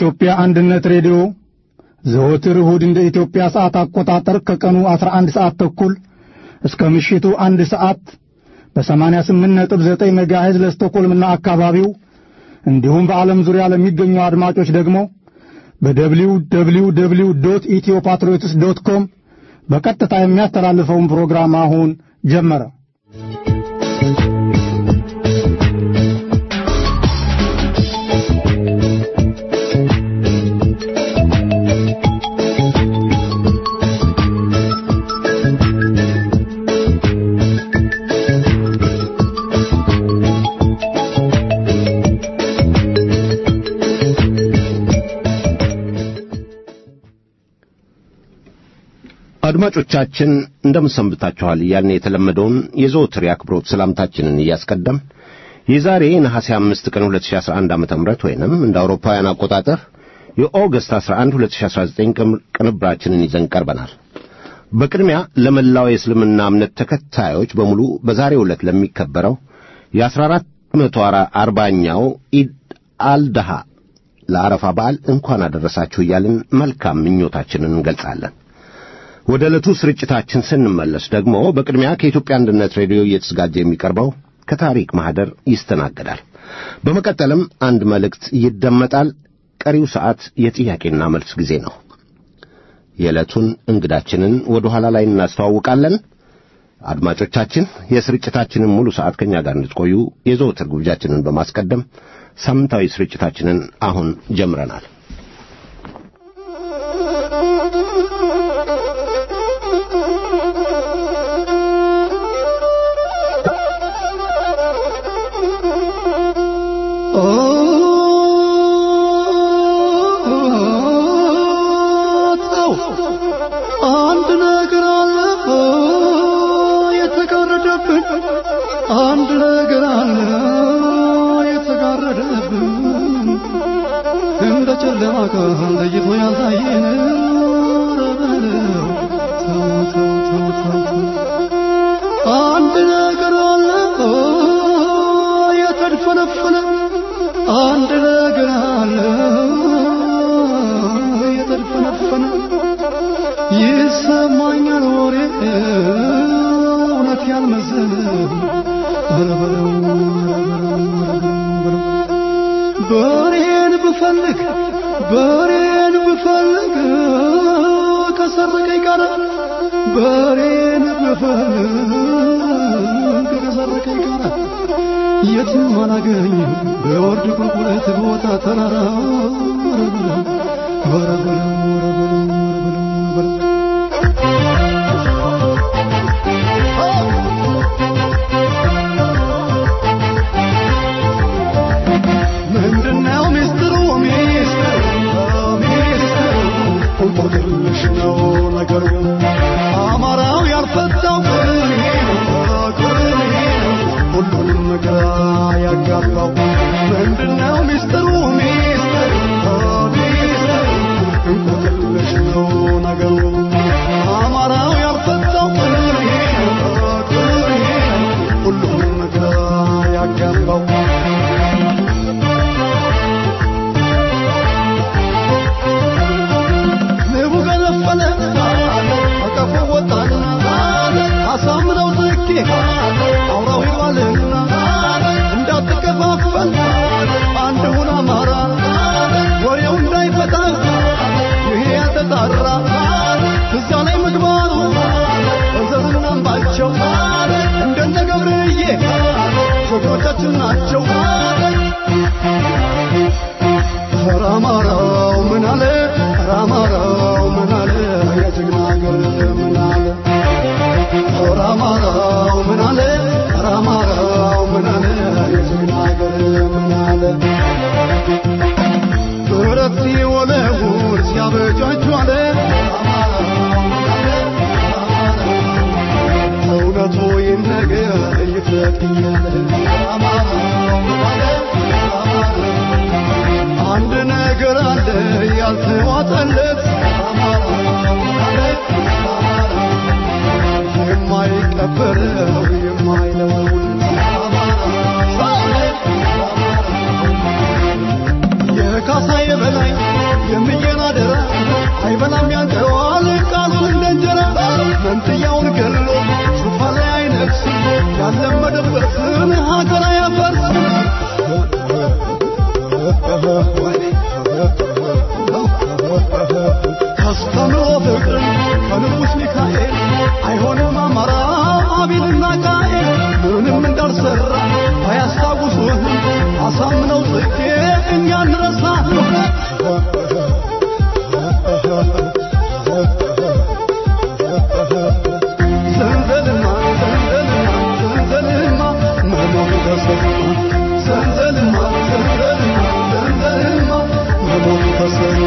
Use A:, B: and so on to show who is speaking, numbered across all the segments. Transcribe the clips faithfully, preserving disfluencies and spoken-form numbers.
A: የኢትዮጵያ አንድነት ሬዲዮ ዘወትር እሁድ እንደ ኢትዮጵያ ሰዓት አቆጣጠር ከቀኑ አስራ አንድ ሰዓት ተኩል እስከ ምሽቱ አንድ ሰዓት በ88 ነጥብ ዘጠኝ ሜጋሄርዝ ለስቶኮልምና አካባቢው እንዲሁም በዓለም ዙሪያ ለሚገኙ አድማጮች ደግሞ በደብሊው ደብሊው ደብሊው ዶት ኢትዮፓትሪዮትስ ዶት ኮም በቀጥታ የሚያስተላልፈውን ፕሮግራም አሁን ጀመረ።
B: አድማጮቻችን እንደምሰምታችኋል ያን የተለመደውን የዘወትር ያክብሮት ሰላምታችንን እያስቀደም የዛሬ ነሐሴ አምስት ቀን ሁለት ሺህ አስራ አንድ ዓመተ ምህረት ወይንም እንደ አውሮፓውያን አቆጣጠር የኦገስት አስራ አንድ ሁለት ሺህ አስራ ዘጠኝ ቅንብራችንን ይዘን ቀርበናል። በቅድሚያ ለመላው የእስልምና እምነት ተከታዮች በሙሉ በዛሬው ዕለት ለሚከበረው የአራት መቶ አርባኛው ኢድ አልደሃ ለአረፋ በዓል እንኳን አደረሳችሁ እያልን መልካም ምኞታችንን እንገልጻለን። ወደ ዕለቱ ስርጭታችን ስንመለስ ደግሞ በቅድሚያ ከኢትዮጵያ አንድነት ሬዲዮ እየተዘጋጀ የሚቀርበው ከታሪክ ማህደር ይስተናገዳል። በመቀጠልም አንድ መልእክት ይደመጣል። ቀሪው ሰዓት የጥያቄና መልስ ጊዜ ነው። የዕለቱን እንግዳችንን ወደ ኋላ ላይ እናስተዋውቃለን። አድማጮቻችን የስርጭታችንን ሙሉ ሰዓት ከኛ ጋር እንድትቆዩ የዘወትር ግብዣችንን በማስቀደም ሳምንታዊ ስርጭታችንን አሁን ጀምረናል።
C: በሬን ብፈልግ በሬን ብፈልግ ከሰረቀኝ ጋር በሬን ብፈልግ ከሰረቀኝ ጋር የትም አላገኝ በወርድ ቁልቁለት ቦታ ተራራ ወረበለ ወረበለ ወረበለ ምንድነው ሚስጥሩ ሚስጥሩ ሚስጥሩ ሁሉም ነው ነገሩ አማራው ያልፈታው ቅኔ ቅኔ ሁሉንም ነገር ያጋባው ምንድነው ሚስጥሩ ሚስጥሩ ሚስጥሩ ሁሉም ነው ነገሩ አማራው ያልፈታው ቅኔ ቅኔ ሁሉንም ነገር ያጋባው አሳምነው ዝኬ አውራው ይባልና እንዳትከፋፈል አንድ ሁን አማራ ወሬው እንዳይፈታ ይሄ ያተጣራ እዛ ላይ ምግባሩ እዘዝና አምባቸው እንደነ ገብርዬ ሾቶቻችን ናቸው። አማራው ምን አለ አማራው ምን አለ የጀግና ሀገር ምን አለ አማራው ምን አለ አማራው ምን አለ የጀግና ሀገር ምን አለ ብረት ሲወለውል ሲያበጃጁ አለ እውነቱ ይነገር ይፈጥኛል አንድ ነገር አለ ያልተዋጠለት የማይቀበለው የማይለውል የካሳ የበላይ አሳምነው ጽጌ እኛን ረሳ ዘንዘልማ ዘንዘልማ ዘንዘልማ መሞቱ ተሰማ ዘንዘልማ ዘንዘልማ ዘንዘልማ መሞቱ ተሰማ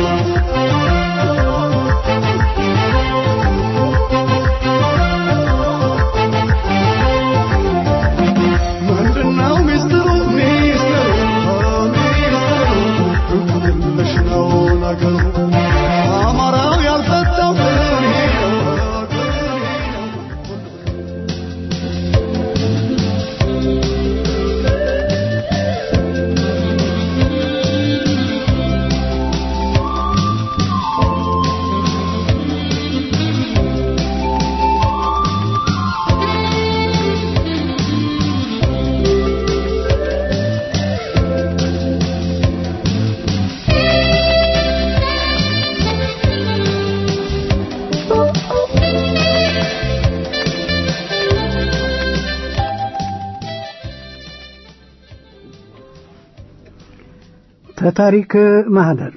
D: ታሪክ ማህደር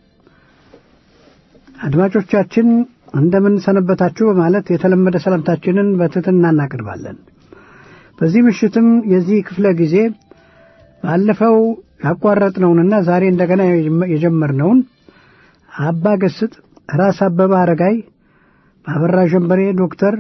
D: አድማጮቻችን እንደምን ሰነበታችሁ በማለት የተለመደ ሰላምታችንን በትህትና እናቀርባለን። በዚህ ምሽትም የዚህ ክፍለ ጊዜ ባለፈው ያቋረጥነውንና ዛሬ እንደገና የጀመርነውን አባ ገስጥ ራስ አበበ አረጋይ በአበራ ጀንበሬ ዶክተር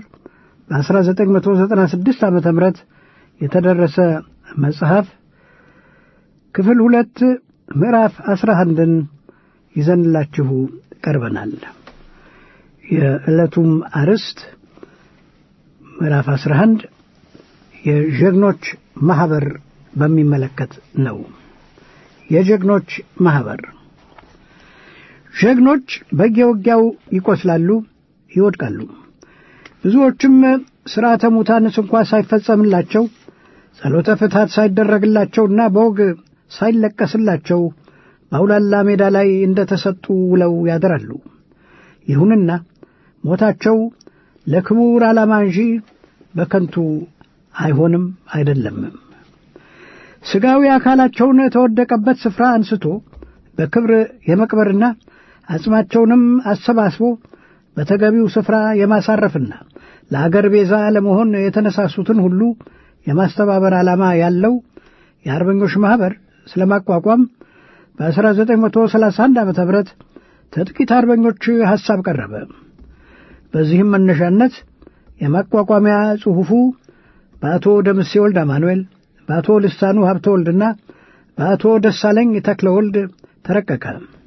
D: በ1996 ዓመተ ምህረት የተደረሰ መጽሐፍ ክፍል ሁለት ምዕራፍ አስራ አንድን ይዘንላችሁ ቀርበናል። የዕለቱም አርዕስት ምዕራፍ አስራ አንድ የጀግኖች ማህበር በሚመለከት ነው። የጀግኖች ማህበር ጀግኖች በየውጊያው ይቆስላሉ፣ ይወድቃሉ። ብዙዎችም ሥርዓተ ሙታንስ እንኳን ሳይፈጸምላቸው ጸሎተ ፍትሐት ሳይደረግላቸውና በወግ ሳይለቀስላቸው በአውላላ ሜዳ ላይ እንደተሰጡ ውለው ያደራሉ። ይሁንና ሞታቸው ለክቡር ዓላማ እንጂ በከንቱ አይሆንም አይደለም። ሥጋዊ አካላቸውን ተወደቀበት ስፍራ አንስቶ በክብር የመቅበርና አጽማቸውንም አሰባስቦ በተገቢው ስፍራ የማሳረፍና ለአገር ቤዛ ለመሆን የተነሳሱትን ሁሉ የማስተባበር ዓላማ ያለው የአርበኞች ማህበር ስለማቋቋም በ1931 ዓመተ ምህረት ተጥቂት አርበኞች ሐሳብ ቀረበ። በዚህም መነሻነት የማቋቋሚያ ጽሑፉ በአቶ ደምሴ ወልደ አማኑኤል፣ በአቶ ልሳኑ ሀብተ ወልድና በአቶ ደሳለኝ ተክለ ወልድ ተረቀቀ።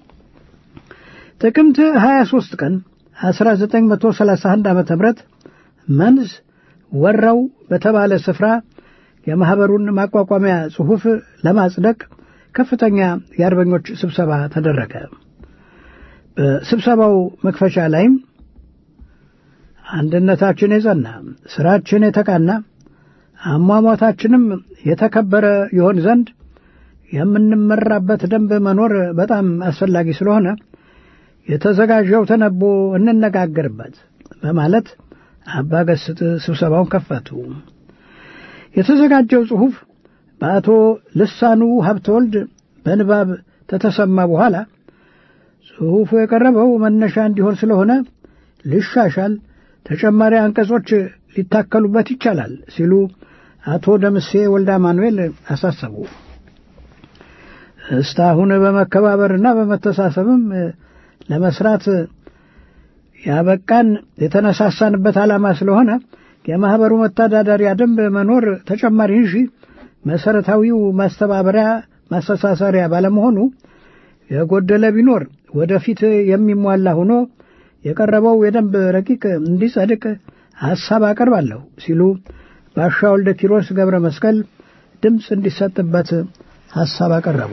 D: ጥቅምት ሃያ ሦስት ቀን1931 ዓመተ ምህረት መንዝ ወራው በተባለ ስፍራ የማህበሩን ማቋቋሚያ ጽሑፍ ለማጽደቅ ከፍተኛ የአርበኞች ስብሰባ ተደረገ። በስብሰባው መክፈቻ ላይም አንድነታችን የጸና፣ ስራችን የተቃና፣ አሟሟታችንም የተከበረ ይሆን ዘንድ የምንመራበት ደንብ መኖር በጣም አስፈላጊ ስለሆነ የተዘጋጀው ተነቦ እንነጋገርበት በማለት አባ ገስጥ ስብሰባውን ከፈቱ። የተዘጋጀው ጽሑፍ በአቶ ልሳኑ ሀብተ ወልድ በንባብ ተተሰማ በኋላ ጽሑፉ የቀረበው መነሻ እንዲሆን ስለሆነ ሊሻሻል፣ ተጨማሪ አንቀጾች ሊታከሉበት ይቻላል ሲሉ አቶ ደምሴ ወልደ አማኑኤል አሳሰቡ። እስካሁን በመከባበርና በመተሳሰብም ለመስራት ያበቃን የተነሳሳንበት ዓላማ ስለሆነ የማህበሩ መተዳደሪያ ደንብ መኖር ተጨማሪ እንጂ መሰረታዊው ማስተባበሪያ ማስተሳሰሪያ ባለመሆኑ የጎደለ ቢኖር ወደፊት የሚሟላ ሆኖ የቀረበው የደንብ ረቂቅ እንዲጸድቅ ሐሳብ አቀርባለሁ ሲሉ ባሻ ወልደ ኪሮስ ገብረ መስቀል ድምፅ እንዲሰጥበት ሐሳብ አቀረቡ።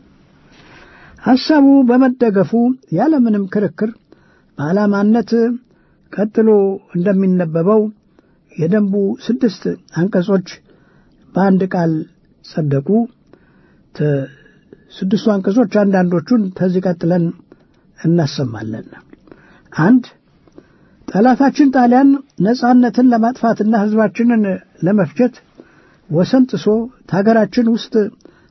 D: ሐሳቡ በመደገፉ ያለምንም ክርክር በዓላማነት ቀጥሎ እንደሚነበበው የደንቡ ስድስት አንቀጾች በአንድ ቃል ጸደቁ። ስድስቱ አንቀጾች አንዳንዶቹን ተዚህ ቀጥለን እናሰማለን። አንድ ጠላታችን ጣሊያን ነጻነትን ለማጥፋትና ህዝባችንን ለመፍጀት ወሰን ጥሶ ታገራችን ውስጥ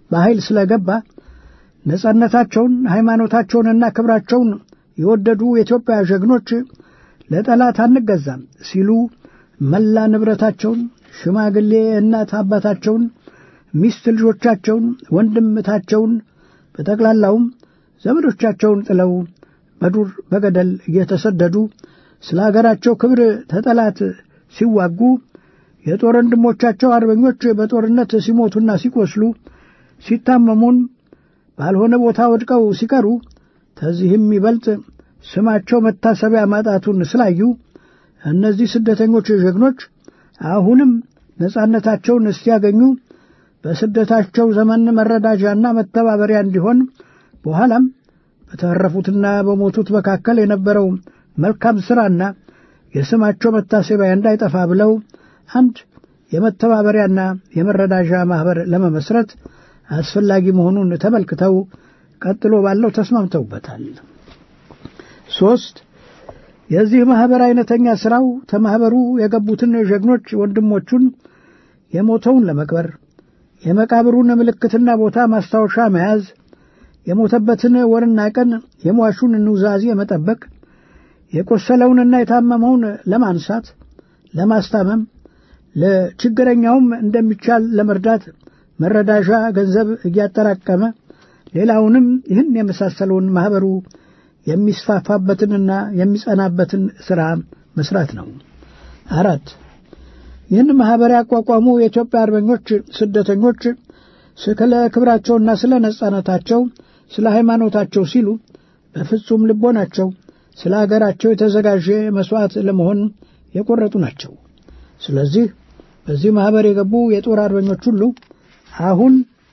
D: በኃይል ስለገባ ነጻነታቸውን ሃይማኖታቸውንና ክብራቸውን የወደዱ የኢትዮጵያ ጀግኖች ለጠላት አንገዛም ሲሉ መላ ንብረታቸውን፣ ሽማግሌ እናት አባታቸውን፣ ሚስት ልጆቻቸውን፣ ወንድምታቸውን በጠቅላላውም ዘመዶቻቸውን ጥለው በዱር በገደል እየተሰደዱ ስለ አገራቸው ክብር ተጠላት ሲዋጉ የጦር ወንድሞቻቸው አርበኞች በጦርነት ሲሞቱና ሲቆስሉ ሲታመሙን ባልሆነ ቦታ ወድቀው ሲቀሩ ከዚህም ይበልጥ ስማቸው መታሰቢያ ማጣቱን ስላዩ እነዚህ ስደተኞች ጀግኖች አሁንም ነጻነታቸውን እስቲያገኙ በስደታቸው ዘመን መረዳጃና መተባበሪያ እንዲሆን በኋላም በተረፉትና በሞቱት መካከል የነበረው መልካም ሥራና የስማቸው መታሰቢያ እንዳይጠፋ ብለው አንድ የመተባበሪያና የመረዳጃ ማህበር ለመመስረት አስፈላጊ መሆኑን ተመልክተው ቀጥሎ ባለው ተስማምተውበታል። ሶስት የዚህ ማህበር አይነተኛ ሥራው ተማህበሩ የገቡትን ጀግኖች ወንድሞቹን የሞተውን ለመቅበር የመቃብሩን ምልክትና ቦታ ማስታወሻ መያዝ፣ የሞተበትን ወርና ቀን የሟቹን ኑዛዜ መጠበቅ፣ የቆሰለውንና የታመመውን ለማንሳት ለማስታመም፣ ለችግረኛውም እንደሚቻል ለመርዳት መረዳጃ ገንዘብ እያጠራቀመ ሌላውንም ይህን የመሳሰለውን ማህበሩ የሚስፋፋበትንና የሚጸናበትን ሥራ መስራት ነው። አራት ይህን ማህበር ያቋቋሙ የኢትዮጵያ አርበኞች ስደተኞች ስለ ክብራቸውና ስለ ነጻነታቸው ስለ ሃይማኖታቸው ሲሉ በፍጹም ልቦናቸው ስለ አገራቸው የተዘጋጀ መስዋዕት ለመሆን የቆረጡ ናቸው። ስለዚህ በዚህ ማህበር የገቡ የጦር አርበኞች ሁሉ አሁን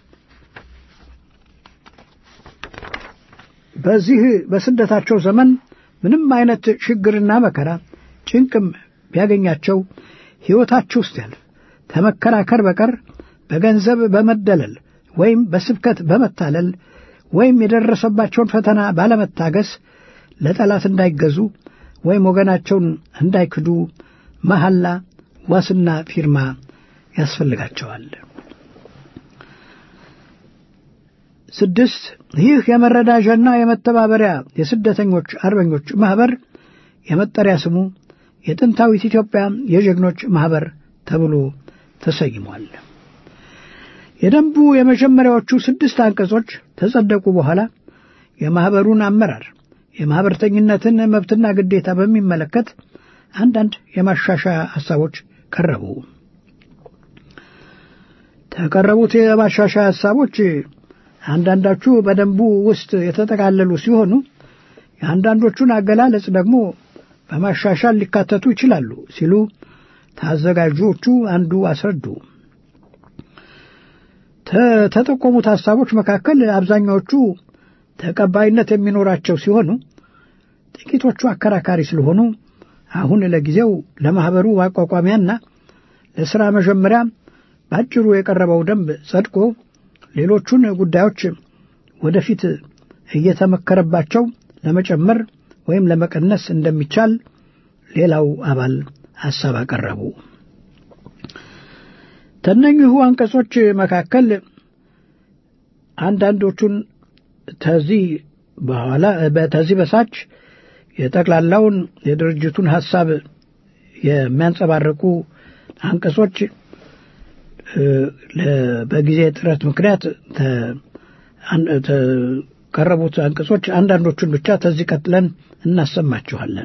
D: በዚህ በስደታቸው ዘመን ምንም አይነት ችግርና መከራ ጭንቅም ቢያገኛቸው ሕይወታቸው ውስጥ ያለ ተመከራከር በቀር በገንዘብ በመደለል ወይም በስብከት በመታለል ወይም የደረሰባቸውን ፈተና ባለመታገስ ለጠላት እንዳይገዙ ወይም ወገናቸውን እንዳይክዱ መሐላ ዋስና ፊርማ ያስፈልጋቸዋል። ስድስት ይህ የመረዳጃና የመተባበሪያ የስደተኞች አርበኞች ማህበር የመጠሪያ ስሙ የጥንታዊት ኢትዮጵያ የጀግኖች ማህበር ተብሎ ተሰይሟል። የደንቡ የመጀመሪያዎቹ ስድስት አንቀጾች ተጸደቁ በኋላ የማህበሩን አመራር የማህበርተኝነትን መብትና ግዴታ በሚመለከት አንዳንድ የማሻሻያ ሐሳቦች ቀረቡ። ተቀረቡት የማሻሻያ ሐሳቦች አንዳንዶቹ በደንቡ ውስጥ የተጠቃለሉ ሲሆኑ የአንዳንዶቹን አገላለጽ ደግሞ በማሻሻል ሊካተቱ ይችላሉ ሲሉ ታዘጋጆቹ አንዱ አስረዱ። ተጠቆሙት ሐሳቦች መካከል አብዛኛዎቹ ተቀባይነት የሚኖራቸው ሲሆኑ ጥቂቶቹ አከራካሪ ስለሆኑ አሁን ለጊዜው ለማህበሩ ማቋቋሚያና ለሥራ መጀመሪያ ባጭሩ የቀረበው ደንብ ጸድቆ ሌሎቹን ጉዳዮች ወደፊት እየተመከረባቸው ለመጨመር ወይም ለመቀነስ እንደሚቻል ሌላው አባል ሐሳብ አቀረቡ። ተነኚሁ አንቀጾች መካከል አንዳንዶቹን ተዚህ በኋላ በተዚህ በሳች የጠቅላላውን የድርጅቱን ሐሳብ የሚያንጸባርቁ አንቀጾች በጊዜ ጥረት ምክንያት ተቀረቡት አንቀጾች አንዳንዶቹን ብቻ ተዚህ ቀጥለን እናሰማችኋለን።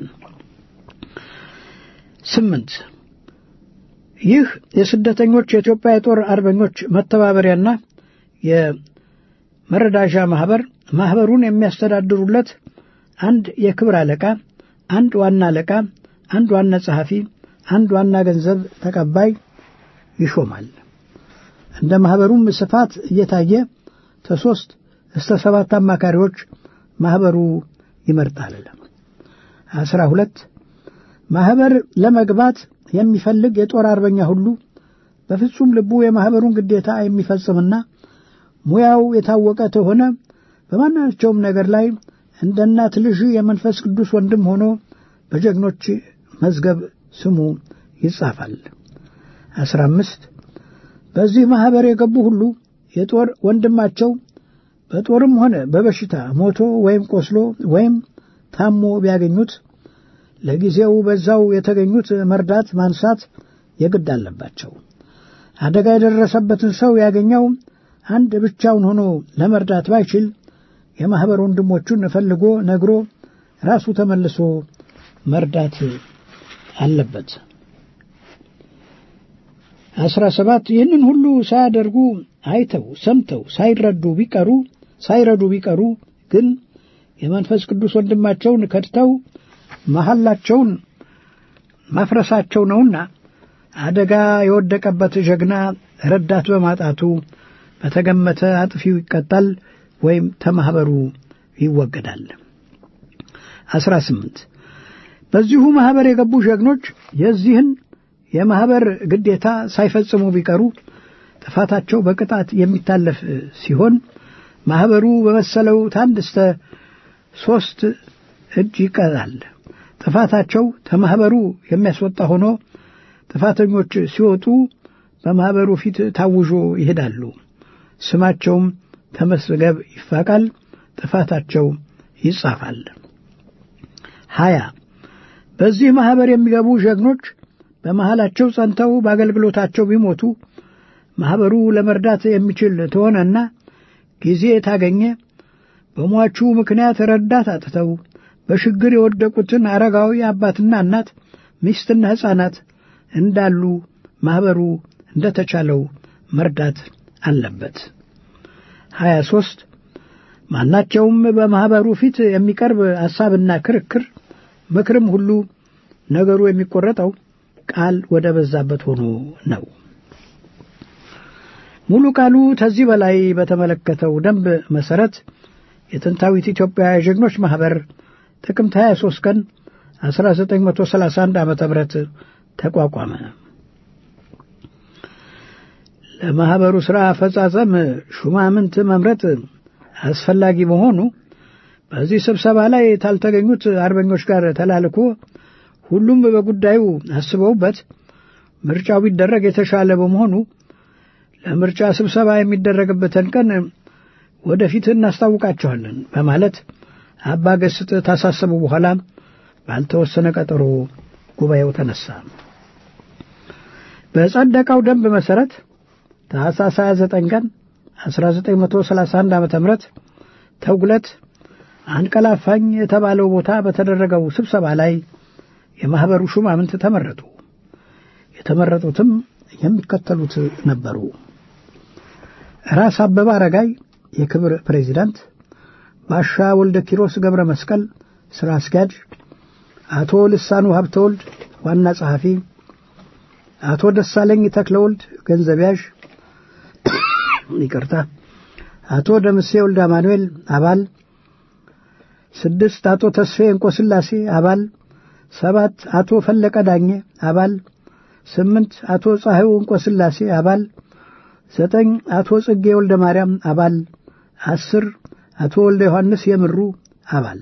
D: ስምንት ይህ የስደተኞች የኢትዮጵያ የጦር አርበኞች መተባበሪያና የመረዳጃ ማህበር ማህበሩን የሚያስተዳድሩለት አንድ የክብር አለቃ፣ አንድ ዋና አለቃ፣ አንድ ዋና ጸሐፊ፣ አንድ ዋና ገንዘብ ተቀባይ ይሾማል። እንደ ማህበሩም ስፋት እየታየ ከሶስት እስከ ሰባት አማካሪዎች ማህበሩ ይመርጣል። አስራ ሁለት ማህበር ለመግባት የሚፈልግ የጦር አርበኛ ሁሉ በፍጹም ልቡ የማህበሩን ግዴታ የሚፈጽምና ሙያው የታወቀ ተሆነ በማናቸውም ነገር ላይ እንደ እናት ልጅ የመንፈስ ቅዱስ ወንድም ሆኖ በጀግኖች መዝገብ ስሙ ይጻፋል። አስራ አምስት በዚህ ማህበር የገቡ ሁሉ የጦር ወንድማቸው በጦርም ሆነ በበሽታ ሞቶ ወይም ቆስሎ ወይም ታሞ ቢያገኙት ለጊዜው በዛው የተገኙት መርዳት ማንሳት የግድ አለባቸው። አደጋ የደረሰበትን ሰው ያገኘው አንድ ብቻውን ሆኖ ለመርዳት ባይችል የማህበር ወንድሞቹን ፈልጎ ነግሮ ራሱ ተመልሶ መርዳት አለበት። አስራ ሰባት ይህንን ሁሉ ሳያደርጉ አይተው ሰምተው ሳይረዱ ቢቀሩ ሳይረዱ ቢቀሩ ግን የመንፈስ ቅዱስ ወንድማቸውን ከድተው መሐላቸውን ማፍረሳቸው ነውና አደጋ የወደቀበት ጀግና ረዳት በማጣቱ በተገመተ አጥፊው ይቀጣል ወይም ተማህበሩ ይወገዳል። አስራ ስምንት በዚሁ ማህበር የገቡ ጀግኖች የዚህን የማህበር ግዴታ ሳይፈጽሙ ቢቀሩ ጥፋታቸው በቅጣት የሚታለፍ ሲሆን ማህበሩ በመሰለው ታንድ እስከ ሦስት እጅ ይቀጣል። ጥፋታቸው ተማህበሩ የሚያስወጣ ሆኖ ጥፋተኞች ሲወጡ በማህበሩ ፊት ታውጆ ይሄዳሉ። ስማቸውም ተመዝገብ ይፋቃል፣ ጥፋታቸው ይጻፋል። ሀያ በዚህ ማህበር የሚገቡ ጀግኖች በመሃላቸው ጸንተው በአገልግሎታቸው ቢሞቱ ማህበሩ ለመርዳት የሚችል ተሆነና ጊዜ ታገኘ በሟቹ ምክንያት ረዳት አጥተው በሽግር የወደቁትን አረጋዊ አባትና እናት ሚስትና ሕፃናት እንዳሉ ማህበሩ እንደተቻለው መርዳት አለበት። ሀያ ሦስት ማናቸውም በማህበሩ ፊት የሚቀርብ ሐሳብና ክርክር ምክርም ሁሉ ነገሩ የሚቆረጠው ቃል ወደ በዛበት ሆኖ ነው። ሙሉ ቃሉ ከዚህ በላይ በተመለከተው ደንብ መሰረት የጥንታዊት ኢትዮጵያ የጀግኖች ማህበር ጥቅምት ሀያ ሦስት ቀን አስራ ዘጠኝ መቶ ሰላሳ አንድ ዓመተ ምህረት ተቋቋመ። ለማህበሩ ሥራ አፈጻጸም ሹማምንት መምረጥ አስፈላጊ መሆኑ በዚህ ስብሰባ ላይ ታልተገኙት አርበኞች ጋር ተላልኮ ሁሉም በጉዳዩ አስበውበት ምርጫው ቢደረግ የተሻለ በመሆኑ ለምርጫ ስብሰባ የሚደረግበትን ቀን ወደፊት እናስታውቃቸዋለን በማለት አባ ገስጥ ታሳሰቡ በኋላ ባልተወሰነ ቀጠሮ ጉባኤው ተነሳ። በጸደቀው ደንብ መሰረት ታኅሳስ ሃያ ዘጠኝ ቀን አስራ ዘጠኝ መቶ ሰላሳ አንድ ዓመተ ምህረት ተጉለት አንቀላፋኝ የተባለው ቦታ በተደረገው ስብሰባ ላይ የማህበሩ ሹማምንት ተመረጡ። የተመረጡትም የሚከተሉት ነበሩ። ራስ አበበ አረጋይ የክብር ፕሬዝዳንት፣ ባሻ ወልደ ኪሮስ ገብረ መስቀል ሥራ አስኪያጅ፣ አቶ ልሳኑ ሀብተወልድ ዋና ጸሐፊ፣ አቶ ደሳለኝ ተክለወልድ ገንዘብ ያዥ፣ ይቅርታ፣ አቶ ደምሴ ወልደ አማኑኤል አባል፣ ስድስት አቶ ተስፋዬ እንቆስላሴ አባል፣ ሰባት አቶ ፈለቀ ዳኘ አባል፣ ስምንት አቶ ፀሐዩ እንቆስላሴ አባል፣ ዘጠኝ አቶ ጽጌ ወልደ ማርያም አባል፣ አስር አቶ ወልደ ዮሐንስ የምሩ አባል።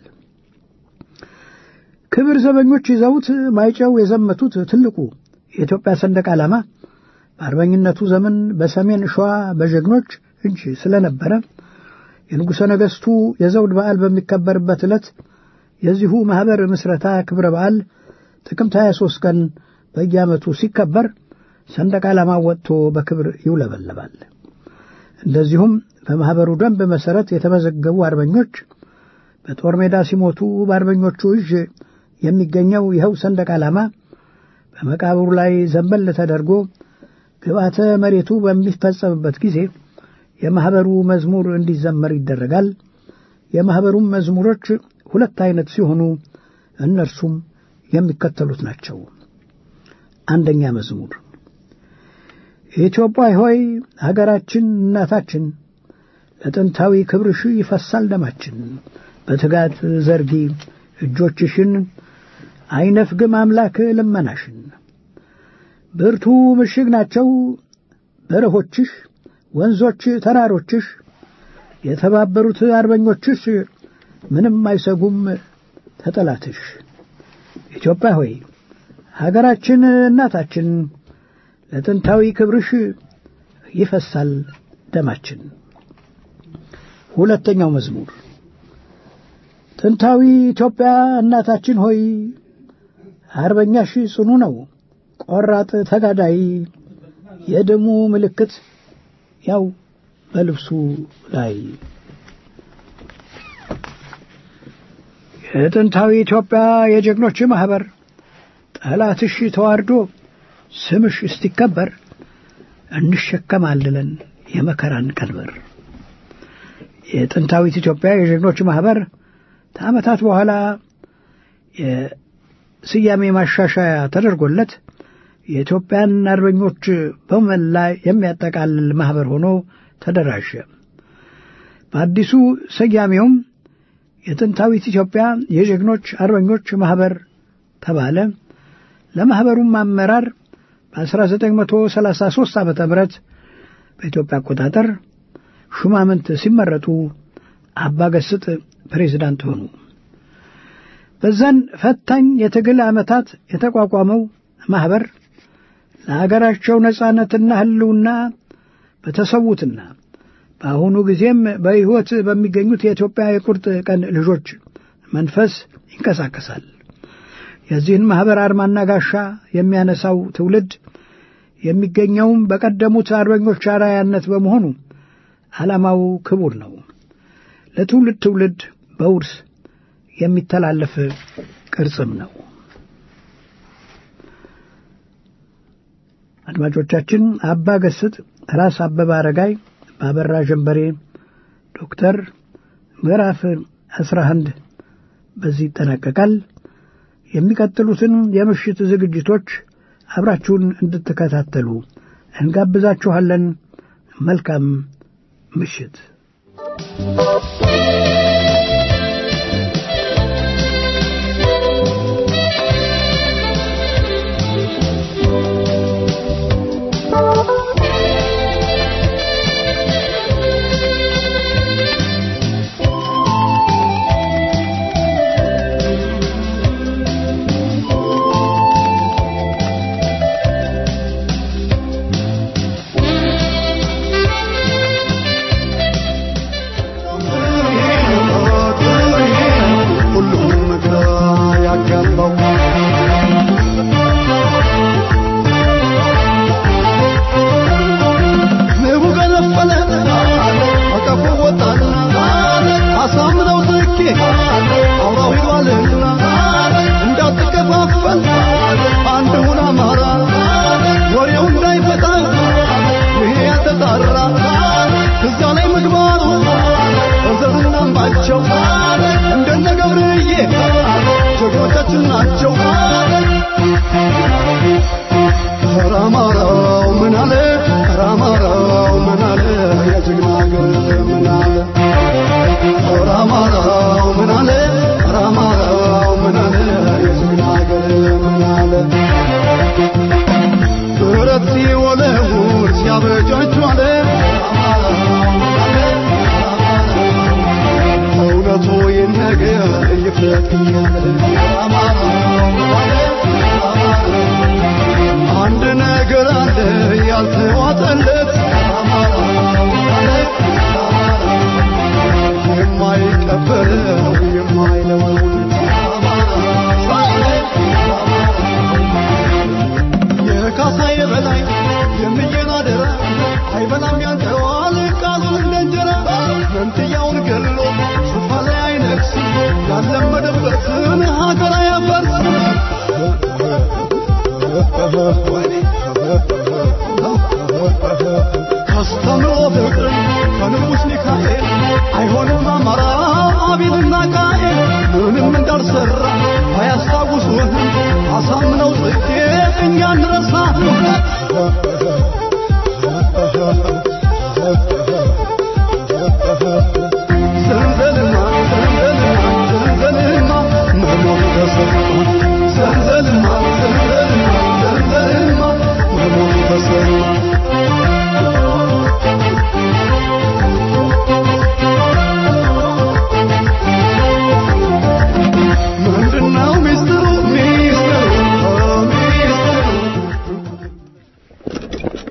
D: ክብር ዘበኞች ይዘውት ማይጨው የዘመቱት ትልቁ የኢትዮጵያ ሰንደቅ ዓላማ በአርበኝነቱ ዘመን በሰሜን ሸዋ በጀግኖች እጅ ስለነበረ የንጉሠ ነገሥቱ የዘውድ በዓል በሚከበርበት ዕለት የዚሁ ማኅበር ምስረታ ክብረ በዓል ጥቅምት ሃያ ሦስት ቀን በየዓመቱ ሲከበር ሰንደቅ ዓላማ ወጥቶ በክብር ይውለበለባል። እንደዚሁም በማኅበሩ ደንብ መሠረት የተመዘገቡ አርበኞች በጦር ሜዳ ሲሞቱ በአርበኞቹ እጅ የሚገኘው ይኸው ሰንደቅ ዓላማ በመቃብሩ ላይ ዘንበል ተደርጎ ግብዓተ መሬቱ በሚፈጸምበት ጊዜ የማኅበሩ መዝሙር እንዲዘመር ይደረጋል። የማኅበሩም መዝሙሮች ሁለት አይነት ሲሆኑ እነርሱም የሚከተሉት ናቸው። አንደኛ መዝሙር ኢትዮጵያ ሆይ ሀገራችን እናታችን ለጥንታዊ ክብርሽ ይፈሳል ደማችን፣ በትጋት ዘርጊ እጆችሽን አይነፍግም አምላክ ልመናሽን። ብርቱ ምሽግ ናቸው በረሆችሽ፣ ወንዞች ተራሮችሽ፣ የተባበሩት አርበኞችሽ ምንም አይሰጉም ተጠላትሽ። ኢትዮጵያ ሆይ ሀገራችን እናታችን ለጥንታዊ ክብርሽ ይፈሳል ደማችን። ሁለተኛው መዝሙር ጥንታዊ ኢትዮጵያ እናታችን ሆይ አርበኛሽ ጽኑ ነው ቆራጥ ተጋዳይ የደሙ ምልክት ያው በልብሱ ላይ። የጥንታዊ ኢትዮጵያ የጀግኖች ማህበር ጠላትሽ ተዋርዶ ስምሽ እስቲከበር እንሸከማለን የመከራን ቀንበር። የጥንታዊት ኢትዮጵያ የጀግኖች ማህበር ከዓመታት በኋላ የስያሜ ማሻሻያ ተደርጎለት የኢትዮጵያን አርበኞች በመላ የሚያጠቃልል ማህበር ሆኖ ተደራጀ። በአዲሱ ስያሜውም የጥንታዊት ኢትዮጵያ የጀግኖች አርበኞች ማህበር ተባለ። ለማህበሩም አመራር በ1933 ዓመተ ምህረት በኢትዮጵያ አቆጣጠር ሹማምንት ሲመረጡ አባ ገስጥ ፕሬዝዳንት ሆኑ። በዛን ፈታኝ የትግል ዓመታት የተቋቋመው ማህበር ለሀገራቸው ነጻነትና ህልውና በተሰዉትና በአሁኑ ጊዜም በሕይወት በሚገኙት የኢትዮጵያ የቁርጥ ቀን ልጆች መንፈስ ይንቀሳቀሳል። የዚህን ማህበር አርማና ጋሻ የሚያነሳው ትውልድ የሚገኘውም በቀደሙት አርበኞች አርአያነት በመሆኑ ዓላማው ክቡር ነው። ለትውልድ ትውልድ በውርስ የሚተላለፍ ቅርጽም ነው። አድማጮቻችን አባ ገስጥ ራስ አበበ አረጋይ ባበራ ጀንበሬ ዶክተር ምዕራፍ አስራ አንድ በዚህ ይጠናቀቃል። የሚቀጥሉትን የምሽት ዝግጅቶች አብራችሁን እንድትከታተሉ እንጋብዛችኋለን። መልካም ምሽት።
C: አንድ ነገር አለ ያልተዋጠለት የማይቀበለው የማይለወጥ የካሳዬ በላይ የሚየናደረ አይበላም ያንተዋል ቃሉን እንደንጀራ መንትያውን ገሎ ሱፋ ላይ አይነክስ ያለመደበትን ሀገር አያፈርስ ካስተምሮ ፍቅር ከንጉሥ ሚካኤል አይሆንም አማራ አቢልና ቃኤል ምንም እንዳልሰራ ባያስታውሱን አሳምነው ጽጌ እኛ እንረሳ ዘንዘልማ ዘንዘልማ ዘንዘልማ መሞት ተሰማ ዘንዘልማ ዘንዘልማ ዘንዘልማ መሞት ተሰማ ምንድነው ሚስጥሩ ሚስጥሩ ሚስጥሩ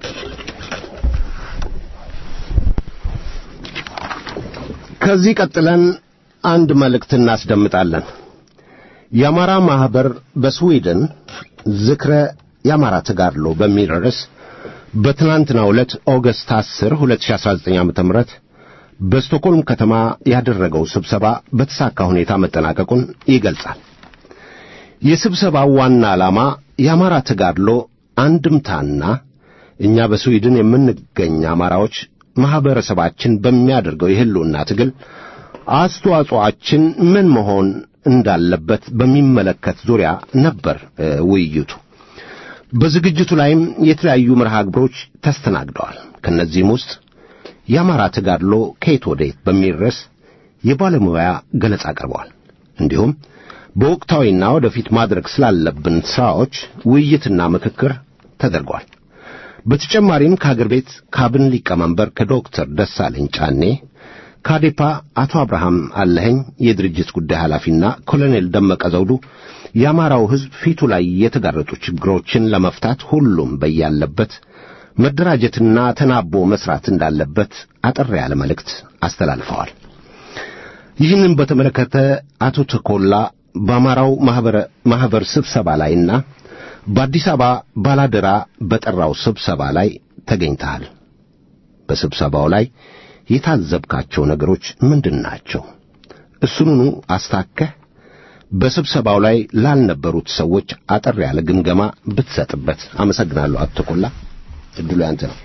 B: ከዚህ ቀጥለን አንድ መልእክት እናስደምጣለን። የአማራ ማህበር በስዊድን ዝክረ የአማራ ተጋድሎ በሚል ርዕስ በትናንትናው ዕለት ኦገስት አስር ሁለት ሺህ አስራ ዘጠኝ ዓመተ ምህረት በስቶክሆልም ከተማ ያደረገው ስብሰባ በተሳካ ሁኔታ መጠናቀቁን ይገልጻል። የስብሰባው ዋና ዓላማ የአማራ ተጋድሎ አንድምታና እኛ በስዊድን የምንገኝ አማራዎች ማህበረሰባችን በሚያደርገው የህልውና ትግል አስተዋጽኦአችን ምን መሆን እንዳለበት በሚመለከት ዙሪያ ነበር ውይይቱ። በዝግጅቱ ላይም የተለያዩ መርሃ ግብሮች ተስተናግደዋል። ከነዚህም ውስጥ የአማራ ተጋድሎ ከየት ወዴት በሚል ርዕስ የባለሙያ ገለጻ ቀርቧል። እንዲሁም በወቅታዊና ወደፊት ማድረግ ስላለብን ስራዎች ውይይትና ምክክር ተደርጓል። በተጨማሪም ከአገር ቤት ካቢኔ ሊቀመንበር ከዶክተር ደሳለኝ ጫኔ፣ ካዴፓ አቶ አብርሃም አለኸኝ የድርጅት ጉዳይ ኃላፊና ኮሎኔል ደመቀ ዘውዱ የአማራው ሕዝብ ፊቱ ላይ የተጋረጡ ችግሮችን ለመፍታት ሁሉም በያለበት መደራጀትና ተናቦ መስራት እንዳለበት አጠር ያለ መልእክት አስተላልፈዋል። ይህንን በተመለከተ አቶ ተኮላ በአማራው ማህበር ማህበር ስብሰባ ላይና በአዲስ አበባ ባላደራ በጠራው ስብሰባ ላይ ተገኝተሃል። በስብሰባው ላይ የታዘብካቸው ነገሮች ምንድናቸው? እሱኑኑ አስታከህ በስብሰባው ላይ ላልነበሩት ሰዎች አጠር ያለ ግምገማ ብትሰጥበት። አመሰግናለሁ። አቶ ተኮላ እድሉ ያንተ ነው።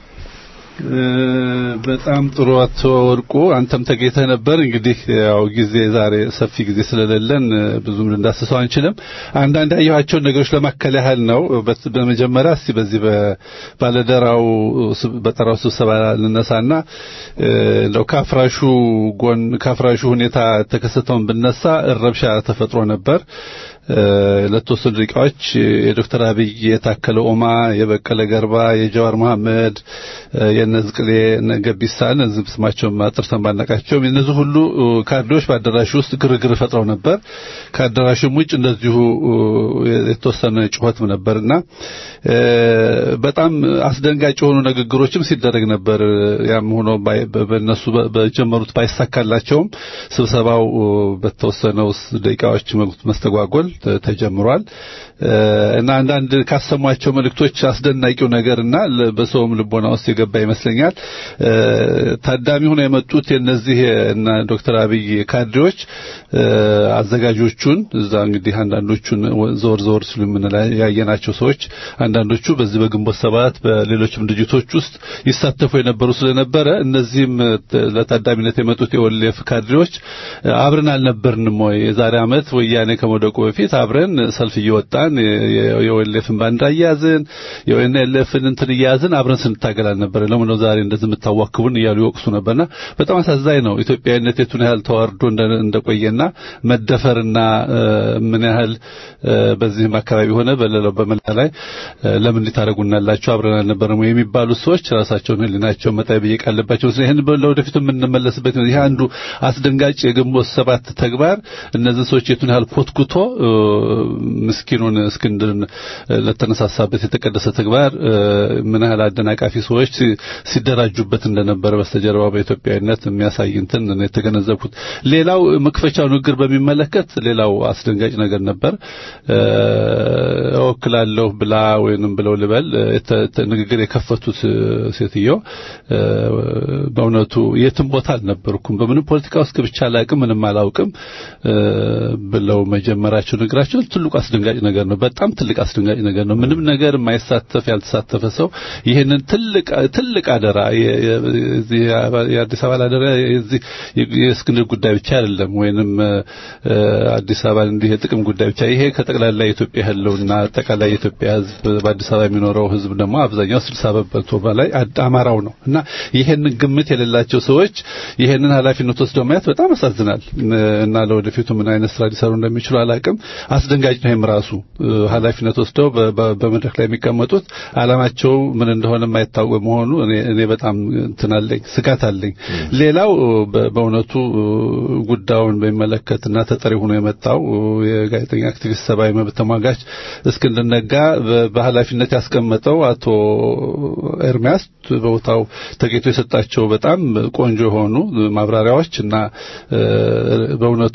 E: በጣም ጥሩ አቶ ወርቁ፣ አንተም ተገኝተህ ነበር። እንግዲህ ያው ጊዜ ዛሬ ሰፊ ጊዜ ስለሌለን ብዙም እንዳስሰው አንችልም። አንዳንድ ያየኋቸው ነገሮች ለማከለ ያህል ነው። በመጀመሪያ እስቲ በዚህ በባለደራው በጠራው ስብሰባ ልነሳና እንደው ካፍራሹ ጎን ካፍራሹ ሁኔታ ተከሰተውን ብነሳ ረብሻ ተፈጥሮ ነበር። ለተወሰኑ ደቂቃዎች የዶክተር አብይ የታከለ ኦማ፣ የበቀለ ገርባ፣ የጀዋር መሐመድ፣ የነዝቅሌ ነገቢሳን እዚህ ስማቸው ማጥርተን ባናቃቸው እነዚህ ሁሉ ካድሬዎች በአዳራሹ ውስጥ ግርግር ፈጥረው ነበር። ከአዳራሹም ውጭ እንደዚሁ የተወሰነ ጩኸትም ነበርና በጣም አስደንጋጭ የሆኑ ንግግሮችም ሲደረግ ነበር። ያም ሆኖ በእነሱ በጀመሩት ባይሳካላቸውም ስብሰባው በተወሰነው ደቂቃዎች መስተጓጎል ተጀምሯል እና አንዳንድ ካሰሟቸው መልእክቶች አስደናቂው ነገርና በሰውም ልቦና ውስጥ የገባ ይመስለኛል። ታዳሚ ሆነው የመጡት የነዚህ እና ዶክተር አብይ ካድሬዎች አዘጋጆቹን እዛ እንግዲህ አንዳንዶቹን ዞር ዞር ሲሉ ምን ላይ ያየናቸው ሰዎች አንዳንዶቹ በዚህ በግንቦት ሰባት በሌሎችም ድርጅቶች ውስጥ ይሳተፉ የነበሩ ስለነበረ እነዚህም ለታዳሚነት የመጡት የወልፍ ካድሬዎች አብረን አልነበርንም ወይ የዛሬ አመት ወያኔ ከመደቆ በፊት አብረን ሰልፍ እየወጣን የወልፍን ባንዲራ ያዝን የወልፍን እንትን ያዝን አብረን ስንታገል ነበር ለምን ነው ዛሬ እንደዚህ የምታዋክቡን እያሉ ይወቅሱ ነበርና በጣም አሳዛኝ ነው። ኢትዮጵያዊነት የቱን ያህል ተዋርዶ እንደቆየና መደፈርና ምን ያህል በዚህም አካባቢ ሆነ በሌላው በመላ ላይ ለምን ሊታረጉናላችሁ አብረን አልነበረም የሚባሉ ሰዎች ራሳቸውን ህሊናቸው መጣይ በየቃለባቸው ስለዚህ ለወደፊቱ የምንመለስበት ይሄ አንዱ አስደንጋጭ የግንቦት ሰባት ተግባር እነዚህ ሰዎች የቱን ያህል ኮትኩቶ ምስኪኑን እስክንድርን ለተነሳሳበት የተቀደሰ ተግባር ምን ያህል አደናቃፊ ሰዎች ሲደራጁበት እንደነበረ በስተጀርባ በኢትዮጵያዊነት የሚያሳይ እንትን ነው የተገነዘብኩት። ሌላው መክፈቻው ንግግር በሚመለከት ሌላው አስደንጋጭ ነገር ነበር። ወክላለሁ ብላ ወይንም ብለው ልበል ንግግር የከፈቱት ሴትዮ በእውነቱ የትም ቦታ አልነበርኩም በምንም ፖለቲካ ውስጥ ብቻ አላቅም ምንም አላውቅም ብለው መጀመራቸው ንግራቸው ትልቅ አስደንጋጭ ነገር ነው። በጣም ትልቅ አስደንጋጭ ነገር ነው። ምንም ነገር የማይሳተፍ ያልተሳተፈ ሰው ይሄንን ትልቅ ትልቅ አደራ የዚህ የአዲስ አበባ አደራ የዚህ የእስክንድር ጉዳይ ብቻ አይደለም ወይንም አዲስ አበባ እንዲህ የጥቅም ጉዳይ ብቻ ይሄ ከጠቅላላ የኢትዮጵያ ህልውና ጠቅላላ የኢትዮጵያ ህዝብ በአዲስ አበባ የሚኖረው ህዝብ ደግሞ አብዛኛው ስልሳ በመቶ በላይ አማራው ነው እና ይሄንን ግምት የሌላቸው ሰዎች ይሄንን ኃላፊነት ወስደው ማየት በጣም ያሳዝናል እና ለወደፊቱ ምን አይነት ስራ ሊሰሩ እንደሚችሉ አላቅም። አስደንጋጭ ነው ራሱ ኃላፊነት ወስደው በመድረክ ላይ የሚቀመጡት ዓላማቸው ምን እንደሆነ የማይታወቅ መሆኑ እኔ እኔ በጣም እንትናለኝ ስጋት አለኝ። ሌላው በእውነቱ ጉዳዩን በሚመለከትና ተጠሪ ሆኖ የመጣው የጋዜጠኛ አክቲቪስት ሰብአዊ መብት ተሟጋች እስክንድር ነጋ በኃላፊነት ያስቀመጠው አቶ ኤርሚያስ በቦታው ተገኝቶ የሰጣቸው በጣም ቆንጆ የሆኑ ማብራሪያዎች እና በእውነቱ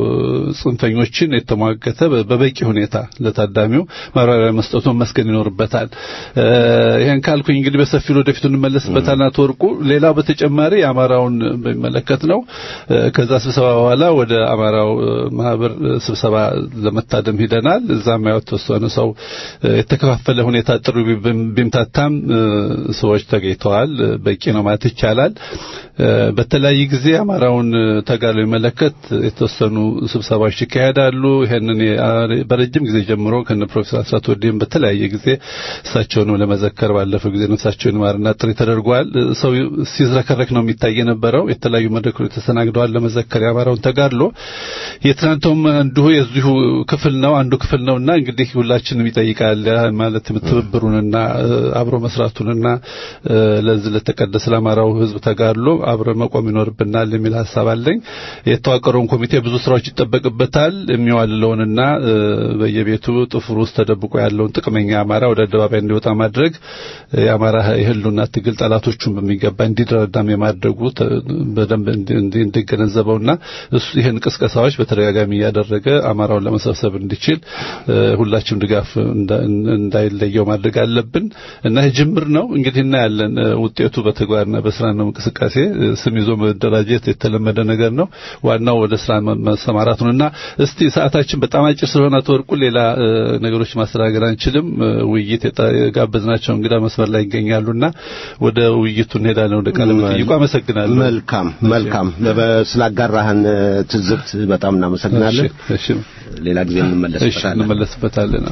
E: ጽንፈኞችን የተሟገተ በበቂ ሁኔታ ለታዳሚው ማብራሪያ መስጠቱ መስገን ይኖርበታል። ይሄን ካልኩኝ እንግዲህ በሰፊው ወደፊት እንመለስበታልና ተወርቁ ሌላው በተጨማሪ አማራውን በሚመለከት ነው። ከዛ ስብሰባ በኋላ ወደ አማራው ማህበር ስብሰባ ለመታደም ሄደናል። እዛም ያው ተወሰነ ሰው የተከፋፈለ ሁኔታ ጥሩ ቢምታታም ሰዎች ተገኝተዋል። በቂ ነው ማለት ይቻላል። በተለያየ ጊዜ አማራውን ተጋሎ ይመለከት የተወሰኑ ስብሰባዎች ይካሄዳሉ። ይሄንን በረጅም ጊዜ ጀምሮ ከነ ፕሮፌሰር አስራት ወዲም በተለያየ ጊዜ እሳቸውን ለመዘከር ባለፈው ጊዜ ነፍሳቸውን ማርና ጥሪ ተደርጓል። ሰው ሲዝረከረክ ነው የሚታይ የነበረው። የተለያዩ መድረኮች ተሰናግደዋል ለመዘከር ያማራውን ተጋድሎ። የትናንቱም አንዱ የዚሁ ክፍል ነው አንዱ ክፍል ነውና እንግዲህ ሁላችንም ይጠይቃል ማለት ትብብሩንና አብሮ መስራቱንና ለዚህ ለተቀደሰ ለአማራው ህዝብ ተጋድሎ አብረ መቆም ይኖርብናል የሚል ሐሳብ አለኝ። የተዋቀረውን ኮሚቴ ብዙ ስራዎች ይጠበቅበታል። የሚዋልለውንና በየቤቱ ጥፍሩ ውስጥ ተደብቆ ያለውን ጥቅመኛ አማራ ወደ አደባባይ እንዲወጣ ማድረግ የአማራ የህልውና ትግል ጠላቶቹን በሚገባ እንዲደረዳም የማድረጉ በደንብ እንዲገነዘበውና እሱ ይሄን ቅስቀሳዎች በተደጋጋሚ ያደረገ አማራውን ለመሰብሰብ እንዲችል ሁላችንም ድጋፍ እንዳይለየው ማድረግ አለብን እና ጅምር ነው እንግዲህ እና ያለን ውጤቱ በተግባርና በስራ ነው እንቅስቃሴ ስም ይዞ መደራጀት የተለመደ ነገር ነው። ዋናው ወደ ስራ መሰማራቱንና እስቲ ሰዓታችን በጣም አጭር ስለሆነ ተወርቁ ሌላ ነገሮች ማስተናገድ አንችልም። ውይይት የጋበዝናቸው እንግዳ መስመር ላይ ይገኛሉና ወደ ውይይቱ እንሄዳለን። ወደ ቃለ መጠይቁ አመሰግናለሁ።
B: መልካም መልካም ስላጋራህን ትዝብት በጣም እናመሰግናለን።
E: እሺ
B: ሌላ ጊዜ እንመለስበታለን
E: እንመለስበታለን።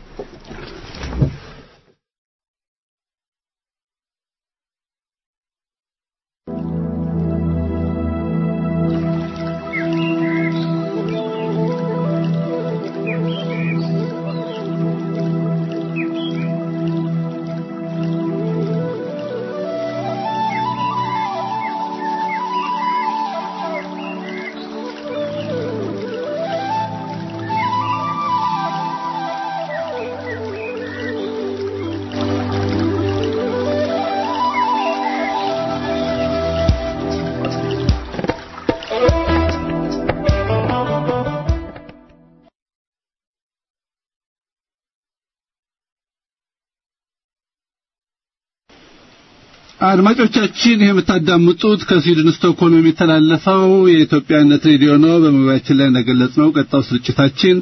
E: አድማጮቻችን የምታዳምጡት ከስዊድን ስቶክሆልም የሚተላለፈው የኢትዮጵያነት ሬዲዮ ነው። በመግቢያችን ላይ እንደገለጽነው ቀጣው ስርጭታችን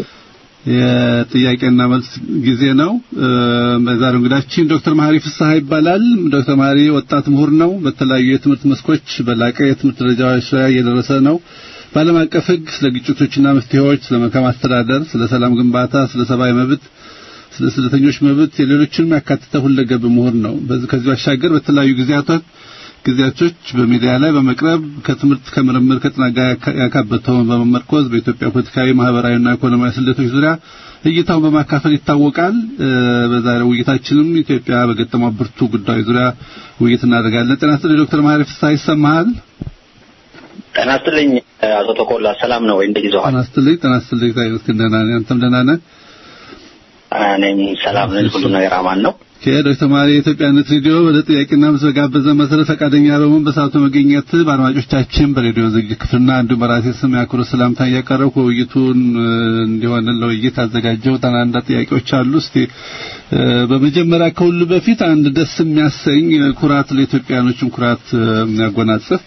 E: የጥያቄና መልስ ጊዜ ነው። በዛሬው እንግዳችን ዶክተር መሐሪ ፍስሐ ይባላል። ዶክተር መሐሪ ወጣት ምሁር ነው። በተለያዩ የትምህርት መስኮች በላቀ የትምህርት ደረጃዎች ላይ እየደረሰ ነው። በዓለም አቀፍ ሕግ፣ ስለ ግጭቶችና መፍትሄዎች፣ ስለ መልካም አስተዳደር፣ ስለ ሰላም ግንባታ፣ ስለ ሰብአዊ መብት፣ ስለ ስደተኞች መብት የሌሎችንም ያካተተ ሁለገብ ምሁር ነው። ከዚህ ባሻገር በተለያዩ ጊዜያቶች ጊዜያቶች በሚዲያ ላይ በመቅረብ ከትምህርት ከምርምር ከጥናት ጋር ያካበተውን በመመርኮዝ በኢትዮጵያ ፖለቲካዊ ማህበራዊና ኢኮኖሚያዊ ስልቶች ዙሪያ እይታውን በማካፈል ይታወቃል። በዛሬው ውይይታችንም ኢትዮጵያ በገጠመው ብርቱ ጉዳዮች ዙሪያ ውይይት እናደርጋለን። ጤና ይስጥልኝ ዶክተር መሐሪ ፍስሐ ይሰማሃል?
F: ጤና ይስጥልኝ አቶ ተቆላ ሰላም ነው ወይ? እንደዚህ
E: ጤና ይስጥልኝ ጤና ይስጥልኝ ደህና ነኝ። አንተም ደህና ነህ?
F: እኔም ሰላም ነኝ። ሁሉ ነገር አማን ነው።
E: ከዶክተር መሐሪ የኢትዮጵያነት ሬዲዮ ወደ ጥያቄና መልስ በጋበዘ መሰረት ፈቃደኛ በመሆን በሰዓቱ መገኘት በአድማጮቻችን በሬዲዮ ዝግጅት ክፍልና እንዲሁም በራሴ ስም ያክብር ሰላምታ እያቀረብኩ ውይይቱን እንዲሆን ለውይይት አዘጋጀው አንዳንድ ጥያቄዎች አሉ። እስቲ በመጀመሪያ ከሁሉ በፊት አንድ ደስ የሚያሰኝ ኩራት ለኢትዮጵያኖችም ኩራት የሚያጎናጽፍ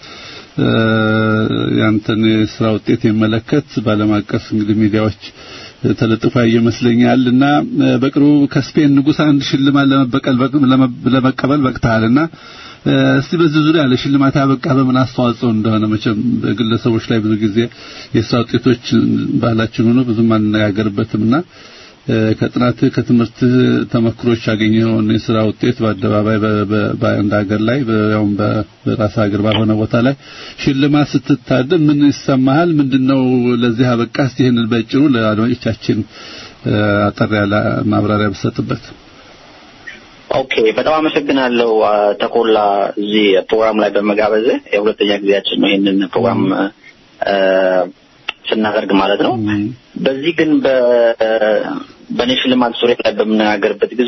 E: ያንተን ስራ ውጤት የሚመለከት ባለም አቀፍ እንግዲህ ሚዲያዎች ተለጥፎ ይመስለኛልና በቅርቡ ከስፔን ንጉስ አንድ ሽልማት ለመበቀል ለመቀበል በቅታልና እስቲ በዚህ ዙሪያ ለሽልማት ያበቃ በምን አስተዋጽኦ እንደሆነ መቼም በግለሰቦች ላይ ብዙ ጊዜ የስራ ውጤቶች ባህላችን ሆኖ ብዙ ማንነጋገርበትምና ከጥናት ከትምህርት ተመክሮች ያገኘውን የሥራ ውጤት በአደባባይ በአንድ ሀገር ላይ ያው በራስ ሀገር ባልሆነ ቦታ ላይ ሽልማት ስትታደም ምን ይሰማሃል? ምንድነው ለዚህ አበቃስ? ይሄንን በጭሩ ለአድማጮቻችን አጠር ያለ ማብራሪያ ብሰጥበት።
F: ኦኬ፣ በጣም አመሰግናለሁ ተቆላ እዚህ ፕሮግራም ላይ በመጋበዝ የሁለተኛ ጊዜያችን ነው ይሄንን ፕሮግራም ስናደርግ ማለት ነው። በዚህ ግን በኔሽልማት ዙሪያ ላይ በምናገርበት ጊዜ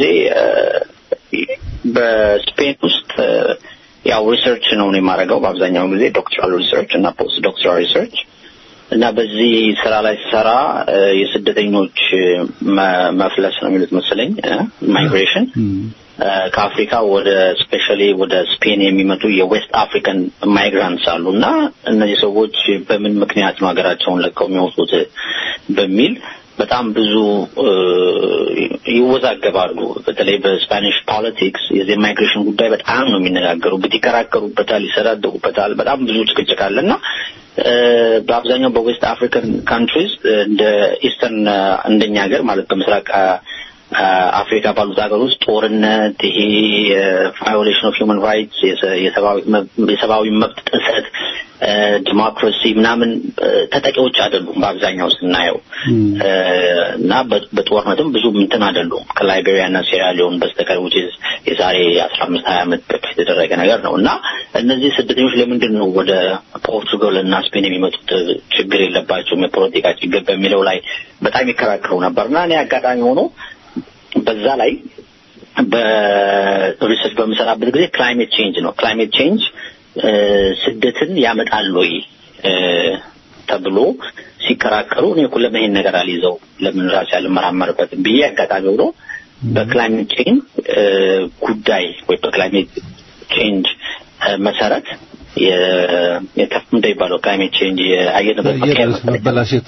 F: በስፔን ውስጥ ያው ሪሰርች ነው የማደርገው በአብዛኛው ጊዜ ዶክተራል ሪሰርች እና ፖስት ዶክተራል ሪሰርች እና በዚህ ስራ ላይ ሰራ የስደተኞች መፍለስ ነው የሚሉት መሰለኝ ማይግሬሽን ከአፍሪካ ወደ ስፔሻሊ ወደ ስፔን የሚመጡ የዌስት አፍሪካን ማይግራንትስ አሉና እነዚህ ሰዎች በምን ምክንያት ነው ሀገራቸውን ለቀው የሚወጡት በሚል በጣም ብዙ ይወዛገባሉ። በተለይ በስፓኒሽ ፖለቲክስ የዚህ ማይግሬሽን ጉዳይ በጣም ነው የሚነጋገሩበት፣ ይከራከሩበታል፣ ይሰዳደጉበታል። በጣም ብዙ ጭቅጭቅ አለና በአብዛኛው በዌስት አፍሪካን ካንትሪስ እንደ ኢስተርን እንደኛ ሀገር ማለት በምስራቅ አፍሪካ ባሉት ሀገር ውስጥ ጦርነት፣ ይሄ ቫዮሌሽን ኦፍ ሂውማን ራይትስ፣ የሰብአዊ መብት ጥሰት፣ ዲሞክራሲ ምናምን ተጠቂዎች አይደሉም በአብዛኛው ስናየው እና በጦርነትም ብዙ እንትን አይደሉም ከላይቤሪያና ሴራሊዮን በስተቀር which is የዛሬ አስራ አምስት ሀያ ዓመት በፊት የተደረገ ነገር ነው እና እነዚህ ስደተኞች ለምንድን ነው ወደ ፖርቱጋል እና ስፔን የሚመጡት? ችግር የለባቸውም የፖለቲካ ችግር በሚለው ላይ በጣም ይከራከሩ ነበርና እኔ አጋጣሚ ሆኖ በዛ ላይ በሪሰርች በመሰራበት ጊዜ ክላይሜት ቼንጅ ነው ክላይሜት ቼንጅ ስደትን ያመጣል ወይ ተብሎ ሲከራከሩ እኔ እኮ ለምን ይሄን ነገር አልይዘው ለምን ራሴ አልመራመርበት ብዬ አጋጣሚ ሆኖ በክላይሜት ቼንጅ ጉዳይ ወይ በክላይሜት ቼንጅ መሰረት የከፍ እንደይባለው ክላይሜት ቼንጅ የአየር ንብረት
E: መበላሸት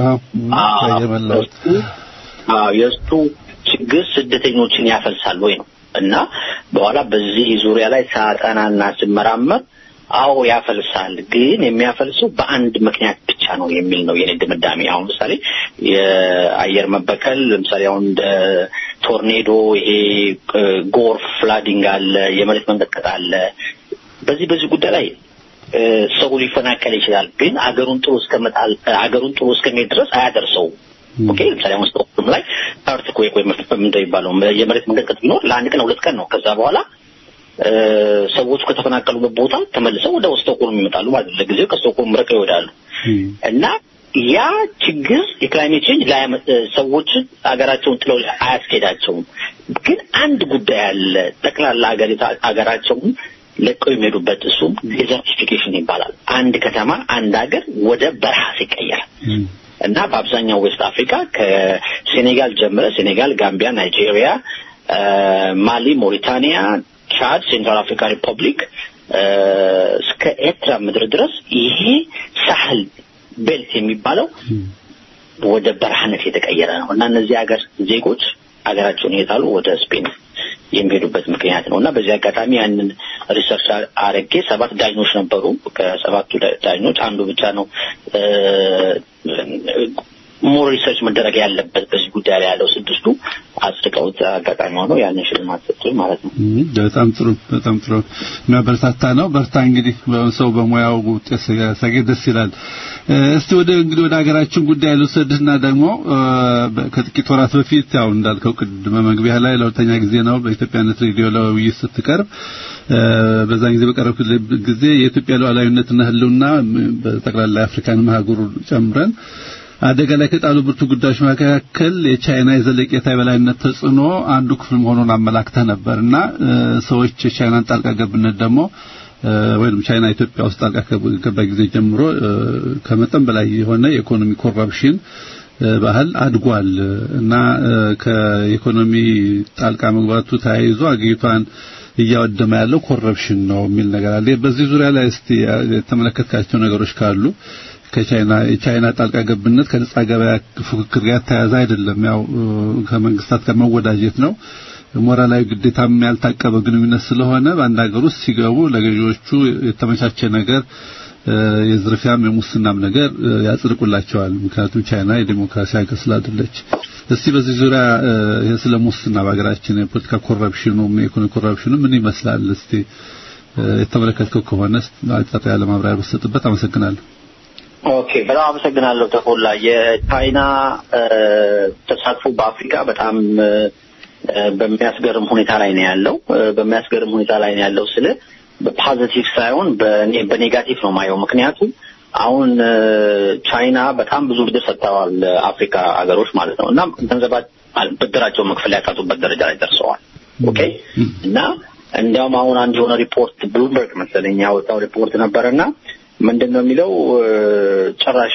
F: አዎ የእሱ ችግር ስደተኞችን ያፈልሳል ወይ ነው እና በኋላ በዚህ ዙሪያ ላይ ሳጠናና ስመራመር አዎ ያፈልሳል፣ ግን የሚያፈልሰው በአንድ ምክንያት ብቻ ነው የሚል ነው የኔ ድምዳሜ። አሁን ለምሳሌ የአየር መበከል ለምሳሌ አሁን እንደ ቶርኔዶ፣ ይሄ ጎርፍ ፍላዲንግ አለ፣ የመሬት መንቀጥቀጥ አለ። በዚህ በዚህ ጉዳይ ላይ ሰው ሊፈናቀል ይችላል፣ ግን አገሩን ጥሩ እስከመጣል አገሩን ጥሩ እስከሚሄድ ድረስ አያደርሰው። ኦኬ ለምሳሌ አሁን ስቶክሆልም ላይ አርትኩዌክ ወይ ምንድነው እንደሚባለው የመሬት መንቀጥቀጥ ቢኖር ለአንድ ቀን ሁለት ቀን ነው። ከዛ በኋላ ሰዎች ከተፈናቀሉበት ቦታ ተመልሰው ወደ ስቶክሆልም ይመጣሉ ማለት ነው። ለጊዜው ከስቶክሆልም ርቀው ይወዳሉ እና ያ ችግር የክላይሜት ቼንጅ ላይ ሰዎች አገራቸውን ጥለው አያስኬዳቸውም። ግን አንድ ጉዳይ አለ ጠቅላላ አገራቸውን ለቀው የሚሄዱበት እሱም ዴዘርቲፊኬሽን ይባላል። አንድ ከተማ አንድ ሀገር ወደ በረሃ ሲቀየር እና በአብዛኛው ዌስት አፍሪካ ከሴኔጋል ጀምረ ሴኔጋል፣ ጋምቢያ፣ ናይጄሪያ፣ ማሊ፣ ሞሪታኒያ፣ ቻድ፣ ሴንትራል አፍሪካ ሪፐብሊክ እስከ ኤርትራ ምድር ድረስ ይሄ ሳህል ቤልት የሚባለው ወደ በረሃነት የተቀየረ ነው እና እነዚህ ሀገር ዜጎች ሀገራቸውን ይሄዳሉ ወደ ስፔን የሚሄዱበት ምክንያት ነውና በዚህ አጋጣሚ ያንን ሪሰርች አረጌ ሰባት ዳኞች ነበሩ። ከሰባቱ ዳኞች አንዱ ብቻ ነው ሞር ሪሰርች መደረግ ያለበት በዚህ ጉዳይ ላይ ያለው ስድስቱ አጽድቀውት አጋጣሚ ሆኖ ያንን ሽልማት ሰጥተው ማለት ነው።
E: በጣም ጥሩ በጣም ጥሩ የሚያበረታታ ነው። በርታ እንግዲህ ሰው በሙያው ውጤት ሲያገኝ ደስ ይላል። እስቲ ወደ እንግዲህ ወደ ሀገራችን ጉዳይ ልውሰድና ደግሞ ከጥቂት ወራት በፊት ያው እንዳልከው ቅድመ መግቢያ ላይ ለሁለተኛ ጊዜ ነው በኢትዮጵያነት ሬዲዮ ለውይይት ስትቀርብ በዛን ጊዜ በቀረብኩት ጊዜ የኢትዮጵያ ሉዓላዊነትና ህልውና በጠቅላላ አፍሪካን ማህጉር ጨምረን አደጋ ላይ ከጣሉ ብርቱ ጉዳዮች መካከል የቻይና የዘለቄታ የበላይነት ተጽዕኖ አንዱ ክፍል መሆኑን አመላክተህ ነበርና ሰዎች የቻይናን ጣልቃ ገብነት ደግሞ ወይም ቻይና ኢትዮጵያ ውስጥ ጣልቃ ከገባ ጊዜ ጀምሮ ከመጠን በላይ የሆነ የኢኮኖሚ ኮረፕሽን ባህል አድጓል እና ከኢኮኖሚ ጣልቃ መግባቱ ተያይዞ አገሪቷን እያወደመ ያለው ኮረፕሽን ነው የሚል ነገር አለ። በዚህ ዙሪያ ላይ እስቲ የተመለከትካቸው ነገሮች ካሉ ከቻይና የቻይና ጣልቃ ገብነት ከነጻ ገበያ ፉክክር ጋር ተያያዘ አይደለም፣ ያው ከመንግስታት ጋር መወዳጀት ነው። ሞራላዊ ግዴታም ያልታቀበ ግንኙነት ስለሆነ በአንድ ሀገር ውስጥ ሲገቡ ለገዢዎቹ የተመቻቸ ነገር የዝርፊያም የሙስናም ነገር ያጽድቁላቸዋል። ምክንያቱም ቻይና የዲሞክራሲ ሀገር ስላይደለች። እስቲ በዚህ ዙሪያ ይሄ ስለ ሙስና በሀገራችን የፖለቲካ ኮረፕሽኑ የኢኮኖሚ ኮረፕሽኑ ምን ይመስላል እስቲ የተመለከተው ከሆነ አጣጣ ያለ ማብራሪያ በሰጥበት አመሰግናለሁ።
F: ኦኬ በጣም አመሰግናለሁ ተቆላ። የቻይና ተሳትፎ በአፍሪካ በጣም በሚያስገርም ሁኔታ ላይ ነው ያለው። በሚያስገርም ሁኔታ ላይ ነው ያለው ስለ በፖዚቲቭ ሳይሆን በኔ በኔጋቲቭ ነው ማየው። ምክንያቱም አሁን ቻይና በጣም ብዙ ብድር ሰጥተዋል አፍሪካ ሀገሮች ማለት ነው እና ገንዘባቸው ብድራቸው መክፈል ያቃቱበት ደረጃ ላይ ደርሰዋል። ኦኬ እና እንዲያውም አሁን አንድ የሆነ ሪፖርት ብሉምበርግ መሰለኝ ያወጣው ሪፖርት ነበርና ምንድነው የሚለው ጭራሽ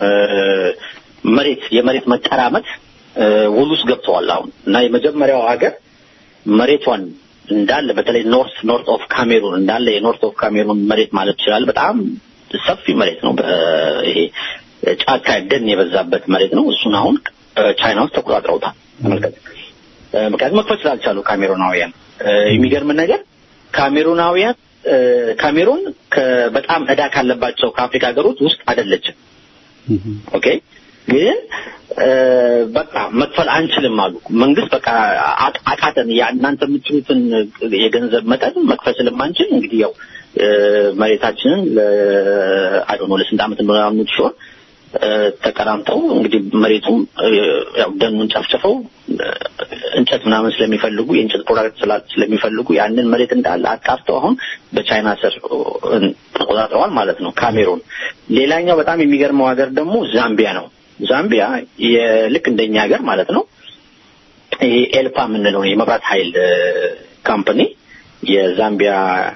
F: መሬት የመሬት መቀራመት ውሉስ ገብተዋል አሁን እና የመጀመሪያው ሀገር መሬቷን እንዳለ በተለይ ኖርት ኖርት ኦፍ ካሜሩን እንዳለ የኖርት ኦፍ ካሜሩን መሬት ማለት ይችላል በጣም ሰፊ መሬት ነው። ይሄ ጫካ ደን የበዛበት መሬት ነው። እሱን አሁን ቻይና ውስጥ ተቆጣጥረውታል። ተመልከቱ። ምክንያቱም መክፈል ስላልቻሉ ካሜሩናውያን የሚገርም ነገር ካሜሩናውያን ካሜሩን በጣም ዕዳ ካለባቸው ከአፍሪካ ሀገሮች ውስጥ አይደለችም። ኦኬ ግን በቃ መክፈል አንችልም አሉ። መንግስት በቃ አቃተን ያንተ የምትሉትን የገንዘብ መጠን መክፈል ስለማንችል እንግዲህ ያው መሬታችንን ለአዶኖ ለስንት ዓመት እንደሆነ ነው ተቀራምተው እንግዲህ መሬቱም ያው ደኑን ጨፍጨፈው እንጨት ምናምን ስለሚፈልጉ የእንጨት ፕሮዳክት ስለሚፈልጉ ያንን መሬት እንዳለ አጣፍተው አሁን በቻይና ስር ተቆጣጥረዋል ማለት ነው ካሜሩን። ሌላኛው በጣም የሚገርመው ሀገር ደግሞ ዛምቢያ ነው። ዛምቢያ የልክ እንደኛ ሀገር ማለት ነው ይሄ ኤልፓ ምንለው የመብራት ኃይል ካምፓኒ የዛምቢያ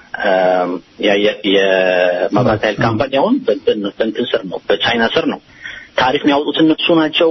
F: የመብራት ኃይል ካምፓኒ አሁን በእንትን ስር ነው በቻይና ስር ነው። ታሪፍ የሚያወጡት እነሱ ናቸው።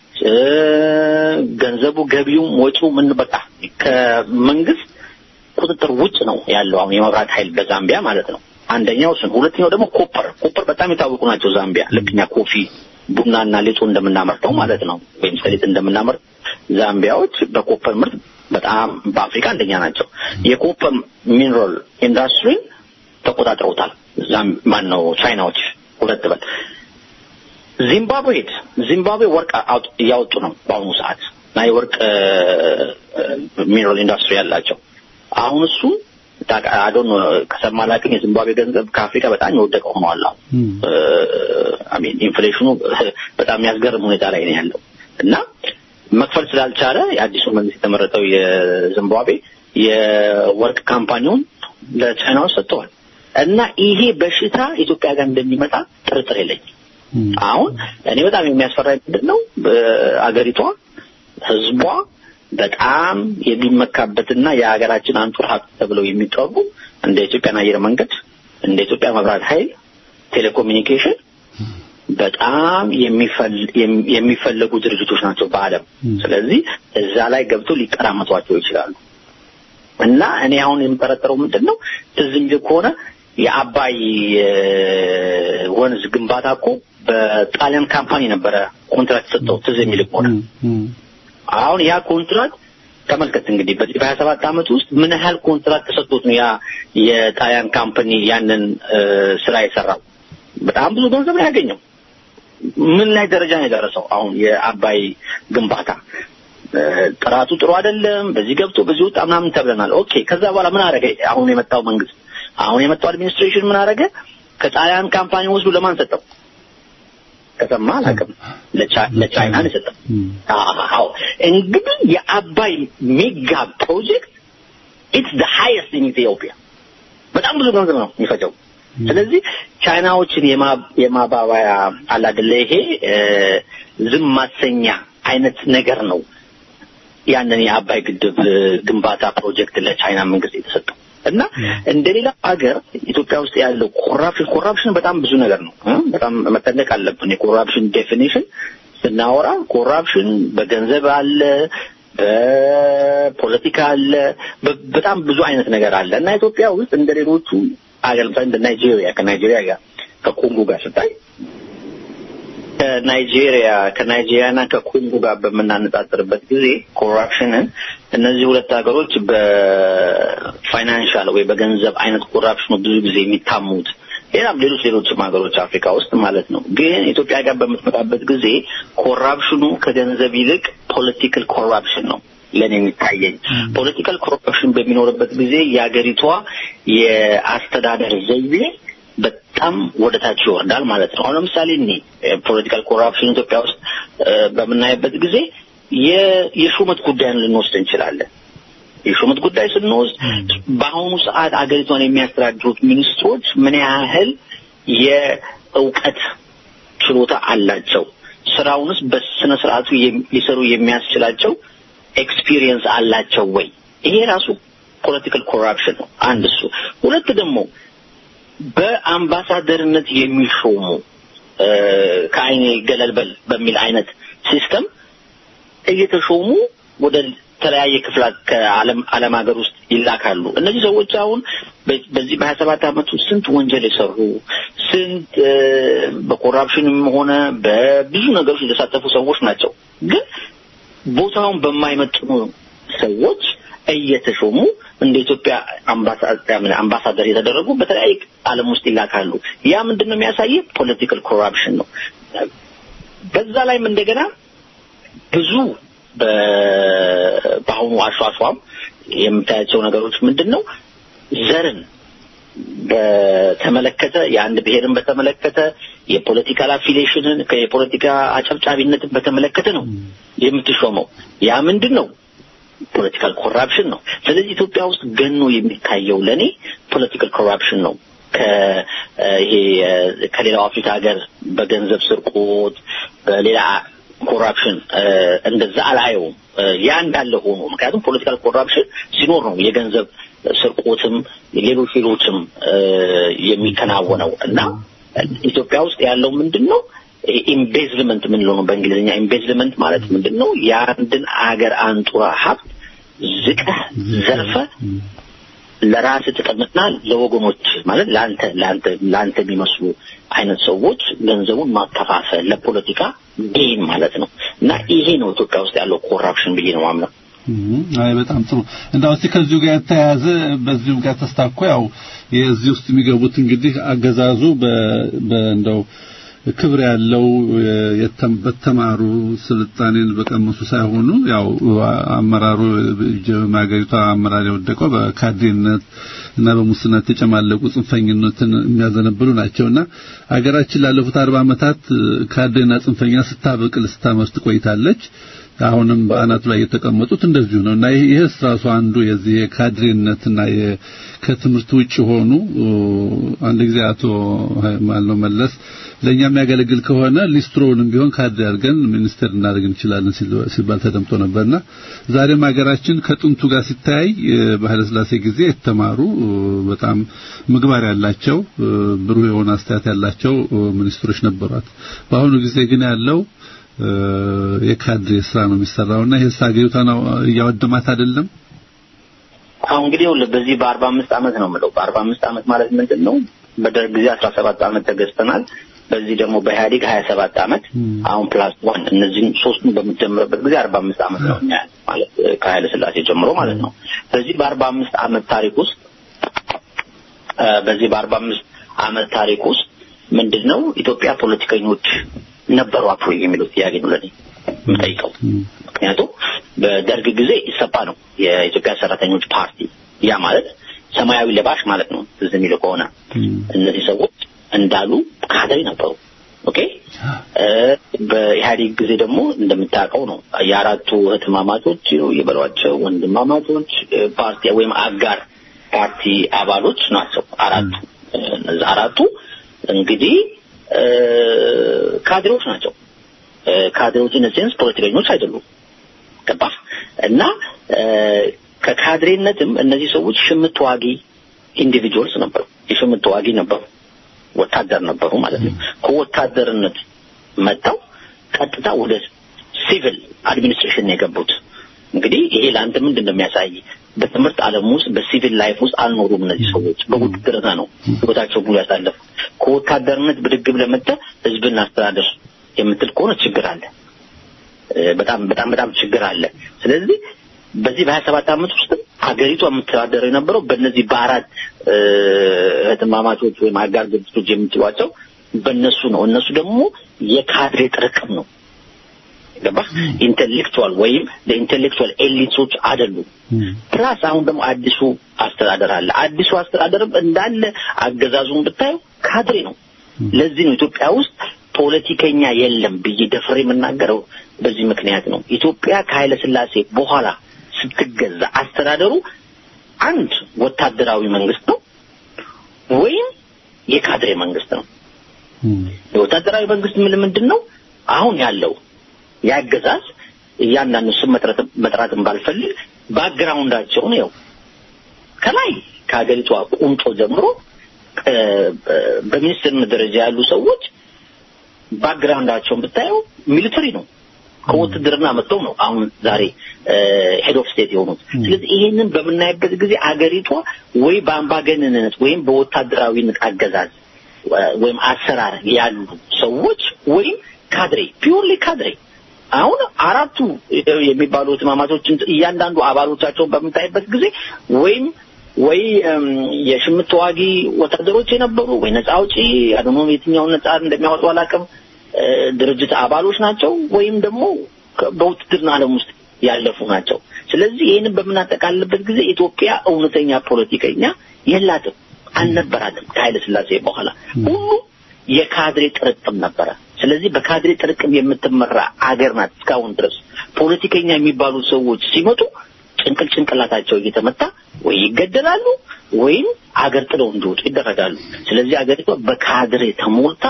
F: ገንዘቡ ገቢው ወጪው ምን በቃ ከመንግስት ቁጥጥር ውጭ ነው ያለው አሁን የመብራት ኃይል በዛምቢያ ማለት ነው። አንደኛው እሱ። ሁለተኛው ደግሞ ኮፐር ኮፐር በጣም የታወቁ ናቸው ዛምቢያ ልክኛ ኮፊ ቡናና ሌጦ እንደምናመርተው ማለት ነው ወይም ሰሊጥ እንደምናመርት ዛምቢያዎች በኮፐር ምርት በጣም በአፍሪካ አንደኛ ናቸው። የኮፐር ሚነራል ኢንዳስትሪ ተቆጣጥረውታል ዛም ማን ነው ቻይናዎች። ሁለት በል ዚምባብዌ ዚምባብዌ ወርቅ ያወጡ ነው በአሁኑ ሰዓት እና የወርቅ ሚነራል ኢንዳስትሪ ያላቸው አሁን እሱ ታቃዶን ከሰማላከኝ የዚምባብዌ ገንዘብ ከአፍሪካ በጣም የወደቀ ሆኗል። አሚን ኢንፍሌሽኑ በጣም የሚያስገርም ሁኔታ ላይ ነው ያለው እና መክፈል ስላልቻለ የአዲሱ መንግስት የተመረጠው የዚምባብዌ የወርቅ ካምፓኒውን ለቻይናው ሰጥቷል እና ይሄ በሽታ ኢትዮጵያ ጋር እንደሚመጣ ጥርጥር የለኝም። አሁን እኔ በጣም የሚያስፈራኝ ምንድነው አገሪቷ ህዝቧ በጣም የሚመካበትና የሀገራችን አንጡር ሀብት ተብለው የሚጠሩ እንደ ኢትዮጵያ አየር መንገድ እንደ ኢትዮጵያ መብራት ኃይል ቴሌኮሙኒኬሽን በጣም የሚፈልጉ ድርጅቶች ናቸው በአለም። ስለዚህ እዛ ላይ ገብተው ሊቀራመቷቸው ይችላሉ እና እኔ አሁን የምጠረጥረው ምንድነው ትዝም ከሆነ የአባይ ወንዝ ግንባታ እኮ በጣሊያን ካምፓኒ ነበረ ኮንትራክት ሰጥተው ትዝም ይልቆና አሁን ያ ኮንትራክት ተመልከት እንግዲህ በዚህ በሀያ ሰባት አመት ውስጥ ምን ያህል ኮንትራክት ተሰጥቶት ነው ያ የጣሊያን ካምፓኒ ያንን ስራ የሰራው። በጣም ብዙ ገንዘብ ነው ያገኘው። ምን ላይ ደረጃ ነው የደረሰው አሁን የአባይ ግንባታ ጥራቱ ጥሩ አይደለም በዚህ ገብቶ በዚህ ወጣ ምናምን ተብለናል። ኦኬ ከዛ በኋላ ምን አረገ አሁን የመጣው መንግስት አሁን የመጣው አድሚኒስትሬሽን ምን አረገ ከጣሊያን ካምፓኒ ወስዶ ለማን ሰጠው ከተማ አላቀም ለቻይና ነው ሰጠው። አዎ እንግዲህ የአባይ ሜጋ ፕሮጀክት it's the highest in Ethiopia በጣም ብዙ ገንዘብ ነው የሚፈጀው። ስለዚህ ቻይናዎችን የማባባያ አላደለ ይሄ ዝም ማሰኛ አይነት ነገር ነው ያንን የአባይ ግድብ ግንባታ ፕሮጀክት ለቻይና መንግስት የተሰጠው እና እንደሌላ ሀገር ኢትዮጵያ ውስጥ ያለው ኮራፕሽን ኮራፕሽን በጣም ብዙ ነገር ነው። በጣም መጠንቀቅ አለብን። የኮራፕሽን ዴፊኒሽን ስናወራ ኮራፕሽን በገንዘብ አለ በፖለቲካ አለ በጣም ብዙ አይነት ነገር አለ እና ኢትዮጵያ ውስጥ እንደሌሎቹ አገር ለምሳሌ እንደ ናይጄሪያ ከናይጄሪያ ጋር ከኮንጎ ጋር ስታይ ከናይጄሪያ ከናይጄሪያና ከኮንጎ ጋር በመናነጻጽርበት ጊዜ ኮራፕሽንን እነዚህ ሁለት ሀገሮች በፋይናንሻል ወይ በገንዘብ አይነት ኮራፕሽኑ ብዙ ጊዜ የሚታሙት ሌላም ሌሎች ሌሎችም ሀገሮች አፍሪካ ውስጥ ማለት ነው። ግን ኢትዮጵያ ጋር በምትመጣበት ጊዜ ኮራፕሽኑ ከገንዘብ ይልቅ ፖለቲካል ኮራፕሽን ነው ለኔ የሚታየኝ። ፖለቲካል ኮራፕሽን በሚኖርበት ጊዜ የሀገሪቷ የአስተዳደር ዘይቤ በጣም ወደታች ይወርዳል ማለት ነው። አሁን ለምሳሌ እኔ ፖለቲካል ኮራፕሽን ኢትዮጵያ ውስጥ በምናይበት ጊዜ የሹመት ጉዳይን ልንወስድ እንችላለን። የሹመት ጉዳይ ስንወስድ በአሁኑ ሰዓት አገሪቷን የሚያስተዳድሩት ሚኒስትሮች ምን ያህል የእውቀት ችሎታ አላቸው፣ ስራውንስ በስነ ስርዓቱ ሊሰሩ የሚያስችላቸው ኤክስፒሪየንስ አላቸው ወይ? ይሄ ራሱ ፖለቲካል ኮራፕሽን ነው። አንድ እሱ። ሁለት ደግሞ በአምባሳደርነት የሚሾሙ ከአይኔ ገለልበል በሚል አይነት ሲስተም እየተሾሙ ወደ ተለያየ ክፍላት ከዓለም ዓለም ሀገር ውስጥ ይላካሉ። እነዚህ ሰዎች አሁን በዚህ በሀያ ሰባት አመት ውስጥ ስንት ወንጀል የሰሩ ስንት በኮራፕሽንም ሆነ በብዙ ነገሮች የተሳተፉ ሰዎች ናቸው። ግን ቦታውን በማይመጥኑ ሰዎች እየተሾሙ እንደ ኢትዮጵያ አምባሳደር አምባሳደር የተደረጉ በተለያየ ዓለም ውስጥ ይላካሉ። ያ ምንድነው የሚያሳየው? ፖለቲካል ኮራፕሽን ነው። በዛ ላይም እንደገና ብዙ በአሁኑ አሿሿም የምታያቸው ነገሮች ምንድነው? ዘርን በተመለከተ የአንድ ብሔርን በተመለከተ የፖለቲካል አፊሊዬሽንን ከየፖለቲካ አጨብጫቢነትን በተመለከተ ነው የምትሾመው። ያ ምንድነው? ፖለቲካል ኮራፕሽን ነው። ስለዚህ ኢትዮጵያ ውስጥ ገኖ የሚታየው ለኔ ፖለቲካል ኮራፕሽን ነው። ከይሄ ከሌላው አፍሪካ ሀገር በገንዘብ ስርቆት በሌላ ኮራፕሽን እንደዛ አላየውም። ያ እንዳለ ሆኖ ምክንያቱም ፖለቲካል ኮራፕሽን ሲኖር ነው የገንዘብ ስርቆትም ሌሎች ሌሎችም የሚከናወነው እና ኢትዮጵያ ውስጥ ያለው ምንድነው? ኢምቤዝልመንት ምን ነው በእንግሊዝኛ ኢምቤዝልመንት ማለት ምንድነው? የአንድን አገር አንጡራ ሀብት ዝቀህ ዘርፈ ለራስ ተቀምጥና ለወገኖች ማለት ላንተ ላንተ ላንተ የሚመስሉ አይነት ሰዎች ገንዘቡን ማከፋፈል ለፖለቲካ ጌን ማለት ነው። እና ይሄ ነው ኢትዮጵያ ውስጥ ያለው ኮራፕሽን ብዬ ነው ማምነው።
E: አይ በጣም ጥሩ። እንዳው እስቲ ከዚሁ ጋር ተያያዘ በዚሁ ጋር ተስታኮ ያው የዚህ ውስጥ የሚገቡት እንግዲህ አገዛዙ በእንደው ክብር ያለው የተተማሩ ስልጣኔን በቀመሱ ሳይሆኑ ያው አመራሩ ጀማገሪቷ አመራር የወደቀው በካድሬነት እና በሙስና ተጨማለቁ ጽንፈኝነትን የሚያዘነብሉ ናቸውና አገራችን ላለፉት አርባ ዓመታት ካድሬና ጽንፈኛ ስታበቅል ስታመርት ቆይታለች። አሁንም በአናቱ ላይ የተቀመጡት እንደዚሁ ነውና ይሄ ራሱ አንዱ የዚህ የካድሬነትና የከትምርት ውጭ ሆኑ አንድ ጊዜ አቶ ማለው መለስ ለኛ የሚያገለግል ከሆነ ሊስትሮውንም ቢሆን ካድሬ አድርገን ሚኒስተር እናደርግ እንችላለን ሲባል ተደምጦ ነበርና ዛሬም ሀገራችን ከጥንቱ ጋር ሲታይ በኃይለ ሥላሴ ጊዜ የተማሩ በጣም ምግባር ያላቸው ብሩህ የሆነ አስተያየት ያላቸው ሚኒስትሮች ነበሯት። በአሁኑ ጊዜ ግን ያለው የካድሬ ስራ ነው የሚሰራውና ይሄ ሳገዩታ ነው ያወደማት አይደለም።
F: አሁን እንግዲህ በዚህ በአርባ አምስት አመት ነው የምለው። በአርባ አምስት አመት ማለት ምንድነው? በደርግ ጊዜ አስራ ሰባት አመት ተገዝተናል። በዚህ ደግሞ በኢህአዴግ ሀያ ሰባት አመት አሁን ፕላስ ዋን እነዚህ ሶስቱን በመጀመርበት ጊዜ አርባ አምስት አመት ነው ማለት ከኃይለ ሥላሴ ጀምሮ ማለት ነው። በዚህ በአርባ አምስት አመት ታሪክ ውስጥ በዚህ በአርባ አምስት አመት ታሪክ ውስጥ ምንድነው ኢትዮጵያ ፖለቲከኞች ነበሩ አፕሮ የሚሉት ጥያቄ ነው ለኔ የምጠይቀው። ምክንያቱም በደርግ ጊዜ ኢሰፓ ነው የኢትዮጵያ ሰራተኞች ፓርቲ፣ ያ ማለት ሰማያዊ ለባሽ ማለት ነው። እዚህ የሚለው ከሆነ እነዚህ ሰዎች እንዳሉ ካድሬ ነበሩ። ኦኬ በኢህአዴግ ጊዜ ደግሞ እንደምታውቀው ነው የአራቱ እህትማማቾች የበሏቸው ወንድማማቾች ፓርቲ ወይም አጋር ፓርቲ አባሎች ናቸው አራቱ። እነዚህ አራቱ እንግዲህ ካድሬዎች ናቸው። ካድሬዎች እነዚህን ፖለቲከኞች አይደሉም። ገባ እና ከካድሬነትም እነዚህ ሰዎች ሽምት ተዋጊ ኢንዲቪጁዋልስ ነበሩ። የሽምት ተዋጊ ነበሩ፣ ወታደር ነበሩ ማለት ነው። ከወታደርነት መጣው ቀጥታ ወደ ሲቪል አድሚኒስትሬሽን የገቡት። እንግዲህ ይሄ ለአንተ ምንድን ነው የሚያሳይ? በትምህርት ዓለም ውስጥ በሲቪል ላይፍ ውስጥ አልኖሩም እነዚህ ሰዎች። በውትድርና ነው ህይወታቸው ሙሉ ያሳለፉት። ከወታደርነት ብድግ ብለህ መጥተህ ህዝብን አስተዳደር የምትል ከሆነ ችግር አለ በጣም በጣም በጣም ችግር አለ ስለዚህ በዚህ በሀያ ሰባት ዓመት ውስጥ ሀገሪቷ የምትተዳደረው የነበረው በእነዚህ በአራት እህትማማቾች ወይም አጋር ድርጅቶች የምትሏቸው በእነሱ ነው እነሱ ደግሞ የካድሬ ጥርቅም ነው ገባ ኢንተሌክቹዋል ወይም ለኢንተሌክቹዋል ኤሊቶች አይደሉም ፕላስ አሁን ደግሞ አዲሱ አስተዳደር አለ አዲሱ አስተዳደር እንዳለ አገዛዙን ብታዩ ካድሬ ነው ለዚህ ነው ኢትዮጵያ ውስጥ ፖለቲከኛ የለም ብዬ ደፍሬ የምናገረው በዚህ ምክንያት ነው ኢትዮጵያ ከኃይለ ሥላሴ በኋላ ስትገዛ አስተዳደሩ አንድ ወታደራዊ መንግስት ነው ወይም የካድሬ መንግስት ነው የወታደራዊ መንግስት ምን ምንድነው አሁን ያለው ያገዛዝ ያንዳንዱ ስም መጥራት መጥራትን ባልፈልግ ባክግራውንዳቸው ነው ከላይ ከሀገሪቷ ቁንጮ ጀምሮ በሚኒስትር ደረጃ ያሉ ሰዎች ባክግራውንዳቸውን ብታዩ ሚሊተሪ ነው ከወታደርና መጥተው ነው አሁን ዛሬ ሄድ ኦፍ ስቴት የሆኑት ስለዚህ ይሄንን በመናይበት ጊዜ አገሪቷ ወይ በአምባገነንነት ወይም በወታደራዊነት አገዛዝ ወይም አሰራር ያሉ ሰዎች ወይም ካድሬ ፒውርሊ ካድሬ አሁን አራቱ የሚባሉት ማማቶችን እያንዳንዱ አባሎቻቸው በመታይበት ጊዜ ወይም ወይ የሽምት ተዋጊ ወታደሮች የነበሩ ወይ ነፃ አውጪ አድኖ የትኛው ነፃ እንደሚያወጡ አላቀም ድርጅት አባሎች ናቸው ወይም ደግሞ በውትድርና ዓለም ውስጥ ያለፉ ናቸው ስለዚህ ይሄንን በመናጠቃልበት ጊዜ ኢትዮጵያ እውነተኛ ፖለቲከኛ የላትም አልነበራትም ከኃይለ ሥላሴ በኋላ ሁሉ የካድሬ ጥርቅም ነበር ስለዚህ በካድሬ ጥርቅም የምትመራ አገር ናት እስካሁን ድረስ ፖለቲከኛ የሚባሉ ሰዎች ሲመጡ ጭንቅል ጭንቅላታቸው እየተመታ ወይ ይገደላሉ ወይም አገር ጥለው እንዲወጡ ይደረጋሉ ስለዚህ አገሪቷ በካድሬ ተሞልታ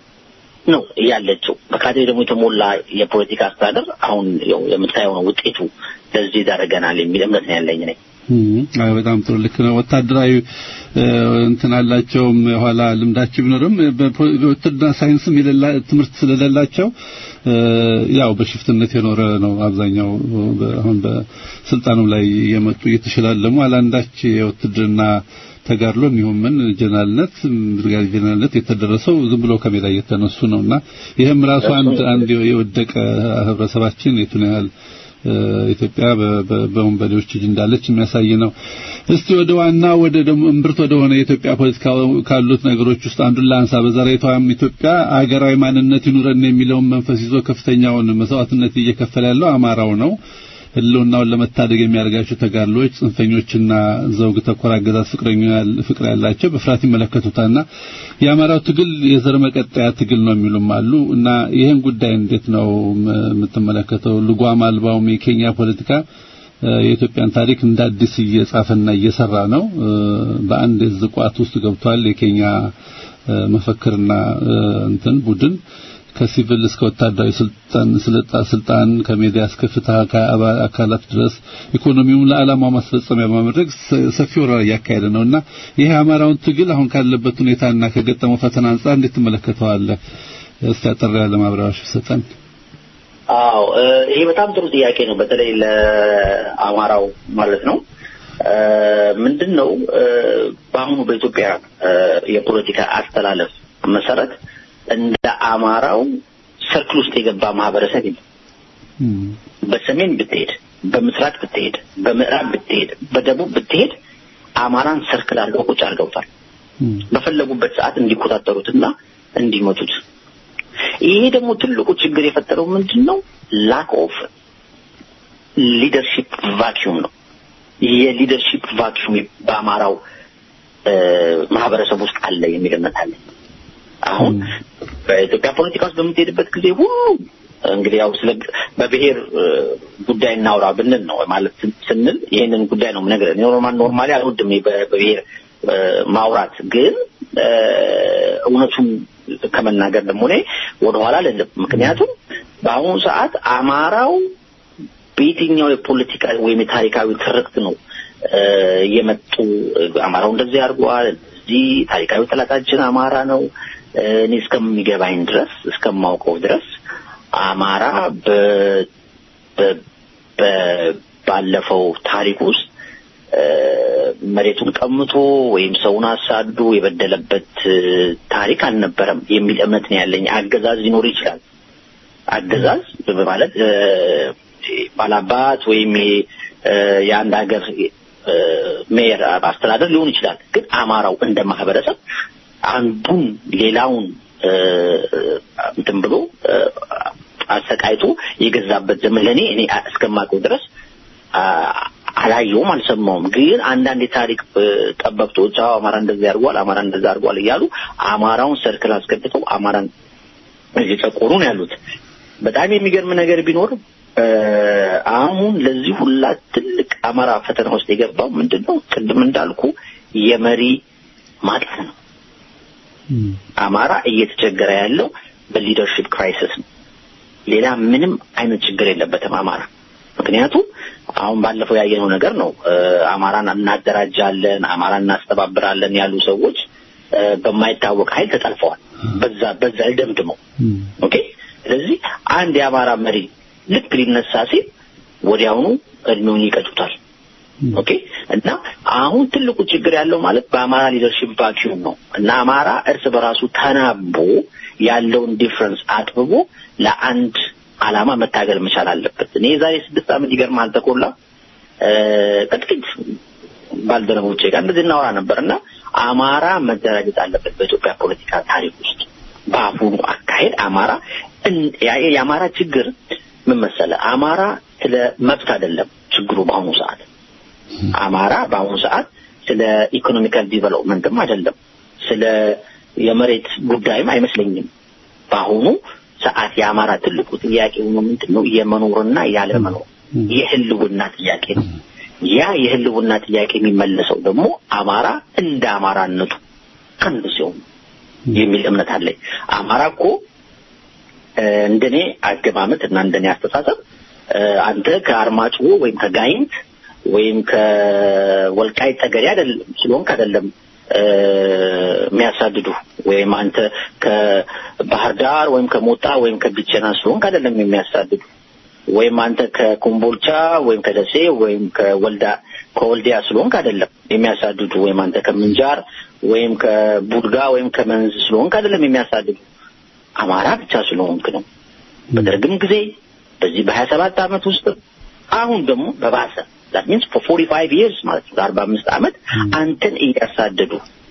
F: ነው ያለችው በካድሬ ደግሞ የተሞላ የፖለቲካ አስተዳደር አሁን ያው የምታየው ነው ውጤቱ ለዚህ ዳረገናል የሚል እምነት ነው ያለኝ ነኝ
E: አይ በጣም ጥሩ ልክ ነው ወታደራዊ እንትን አላቸው ኋላ ልምዳቸው ቢኖርም በውትድርና ሳይንስም ይለላ ትምህርት ስለሌላቸው ያው በሽፍትነት የኖረ ነው አብዛኛው አሁን በስልጣኑ ላይ የመጡ እየተሸላለሙ አላንዳች የውትድርና ተጋርሎ የሚሆን ጀነራልነት ብርጋዴር ጀነራልነት የተደረሰው ዝም ብሎ ከሜዳ እየተነሱ ነውና ይሄም ራሱ አንድ አንድ የወደቀ ህብረተሰባችን የቱን ያህል ኢትዮጵያ በወንበዴዎች እጅ እንዳለች የሚያሳይ ነው እስቲ ወደ ዋና ወደ ደሞ እምብርት ወደ ሆነ የኢትዮጵያ ፖለቲካ ካሉት ነገሮች ውስጥ አንዱን ላንሳ በዛሬቷም ኢትዮጵያ አገራዊ ማንነት ይኑረን የሚለውን መንፈስ ይዞ ከፍተኛውን መስዋዕትነት እየከፈለ ያለው አማራው ነው ህልውናውን ለመታደግ የሚያደርጋቸው ተጋድሎች ጽንፈኞችና ዘውግ ተኮር አገዛዝ ፍቅረኛል ፍቅር ያላቸው በፍርሃት ይመለከቱታልና የአማራው ትግል የዘር መቀጠያ ትግል ነው የሚሉም አሉ እና ይሄን ጉዳይ እንዴት ነው የምትመለከተው ልጓም አልባው የኬንያ ፖለቲካ የኢትዮጵያን ታሪክ እንደ አዲስ እየጻፈና እየሰራ ነው በአንድ ዝቋት ውስጥ ገብቷል የኬንያ መፈክርና እንትን ቡድን ከሲቪል እስከ ወታደራዊ ስልጣን ስልጣን ስልጣን ከሜዲያ እስከ ፍትህ አካላት ድረስ ኢኮኖሚውን ለዓላማው ማስፈጸሚያ በማድረግ ሰፊ ወረራ ያካሄደ ነውና ይሄ አማራውን ትግል አሁን ካለበት ሁኔታና ከገጠመው ፈተና አንፃር እንዴት ተመለከተዋለህ እስቲ አጠር ያለ ማብራሪያ ሰጠን
F: አዎ ይሄ በጣም ጥሩ ጥያቄ ነው በተለይ ለአማራው ማለት ነው ምንድነው በአሁኑ በኢትዮጵያ የፖለቲካ አስተላለፍ መሰረት እንደ አማራው ሰርክል ውስጥ የገባ ማህበረሰብ ይል በሰሜን ብትሄድ በምስራቅ ብትሄድ በምዕራብ ብትሄድ በደቡብ ብትሄድ አማራን ሰርክል አድርገው ቁጭ አድርገውታል በፈለጉበት ሰዓት እንዲቆጣጠሩትና እንዲመቱት ይሄ ደግሞ ትልቁ ችግር የፈጠረው ምንድነው ላክ ኦፍ ሊደርሺፕ ቫኪዩም ነው የሊደርሺፕ ቫኪዩም በአማራው ማህበረሰብ ውስጥ አለ የሚል እምነት አለ አሁን በኢትዮጵያ ፖለቲካ ውስጥ በምትሄድበት ጊዜ ሁሉ እንግዲህ ያው ስለ በብሔር ጉዳይ እናውራ ብንል ነው ማለት ስንል ይሄንን ጉዳይ ነው ነገር ኖርማል ኖርማሊ አልወድም በብሔር ማውራት ግን እውነቱን ከመናገር ደግሞ ነው ወደ ኋላ አይደለም ምክንያቱም በአሁኑ ሰዓት አማራው በየትኛው የፖለቲካ ወይም የታሪካዊ ትርክት ነው የመጡ አማራው እንደዚህ ያርጓል እዚህ ታሪካዊ ጠላታችን አማራ ነው እኔ እስከሚገባኝ ድረስ እስከማውቀው ድረስ አማራ በ ባለፈው ታሪክ ውስጥ መሬቱን ቀምቶ ወይም ሰውን አሳዶ የበደለበት ታሪክ አልነበረም የሚል እምነት ነው ያለኝ አገዛዝ ሊኖር ይችላል አገዛዝ በማለት ባላባት ወይም የአንድ ሀገር ሜየር አስተዳደር ሊሆን ይችላል። ግን አማራው እንደ ማህበረሰብ አንዱን ሌላውን እንትን ብሎ አሰቃይቶ የገዛበት ዘመን ለኔ እኔ እስከማውቀው ድረስ አላየውም አልሰማውም። ግን አንዳንድ የታሪክ ጠበብቶች አማራ እንደዚህ ያርጓል አማራ እንደዛ ያርጓል እያሉ አማራውን ሰርክል አስገብተው አማራን እየጨቆኑ ነው ያሉት። በጣም የሚገርም ነገር ቢኖር አሁን ለዚህ ሁላ ትልቅ አማራ ፈተና ውስጥ የገባው ምንድነው? ቅድም እንዳልኩ የመሪ ማጣት ነው። አማራ እየተቸገረ ያለው በሊደርሺፕ ክራይሲስ ነው። ሌላ ምንም አይነት ችግር የለበትም አማራ። ምክንያቱም አሁን ባለፈው ያየነው ነገር ነው። አማራን እናደራጃለን አማራን እናስተባብራለን ያሉ ሰዎች በማይታወቅ ኃይል ተጠልፈዋል። በዛ በዛ ደምድመው ኦኬ። ስለዚህ አንድ የአማራ መሪ ልክ ሊነሳ ሲል ወዲያውኑ እድሜውን ይቀጡታል። ኦኬ። እና አሁን ትልቁ ችግር ያለው ማለት በአማራ ሊደርሺፕ ቫኪዩም ነው። እና አማራ እርስ በራሱ ተናቦ ያለውን ዲፈረንስ አጥብቦ ለአንድ አላማ መታገል መቻል አለበት። እኔ ዛሬ ስድስት ዓመት ይገርማል ተቆላ ጥቂት ባልደረቦቼ ጋር እንደዚህ እናወራ ነበርና አማራ መደራጀት አለበት በኢትዮጵያ ፖለቲካ ታሪክ ውስጥ። በአሁኑ አካሄድ አማራ የአማራ ችግር ምን መሰለ? አማራ ስለ መብት አይደለም ችግሩ በአሁኑ ሰዓት። አማራ በአሁኑ ሰዓት ስለ ኢኮኖሚካል ዲቨሎፕመንትም አይደለም፣ ስለ የመሬት ጉዳይም አይመስለኝም። በአሁኑ ሰዓት የአማራ ትልቁ ጥያቄ ሆኖ ምንድነው? የመኖርና ያለመኖር የህልውና ጥያቄ ነው። ያ የህልውና ጥያቄ የሚመለሰው ደግሞ አማራ እንደ አማራነቱ አንድ ሲሆን የሚል እምነት አለኝ። አማራ እኮ እንደኔ አገማመት እና እንደኔ አስተሳሰብ አንተ ከአርማጭሆ ወይም ከጋይንት ወይም ከወልቃይት ጠገዴ አይደለም ስለሆንክ አይደለም የሚያሳድዱ ወይም አንተ ከባህር ዳር ወይም ከሞጣ ወይም ከቢቸና ስለሆንክ አይደለም የሚያሳድዱ ወይም አንተ ከኮምቦልቻ ወይም ከደሴ ወይም ከወልዳ ከወልዲያ ስለሆንክ አይደለም የሚያሳድዱ ወይም አንተ ከምንጃር ወይም ከቡድጋ ወይም ከመንዝ ስለሆንክ አይደለም የሚያሳድዱ አማራ ብቻ ስለሆንክ ነው። በደርግም ጊዜ በዚህ በሀያ ሰባት ዓመት ውስጥ አሁን ደግሞ በባሰ that means for forty-five years ማለት ነው አርባ አምስት ዓመት አንተን እያሳደዱ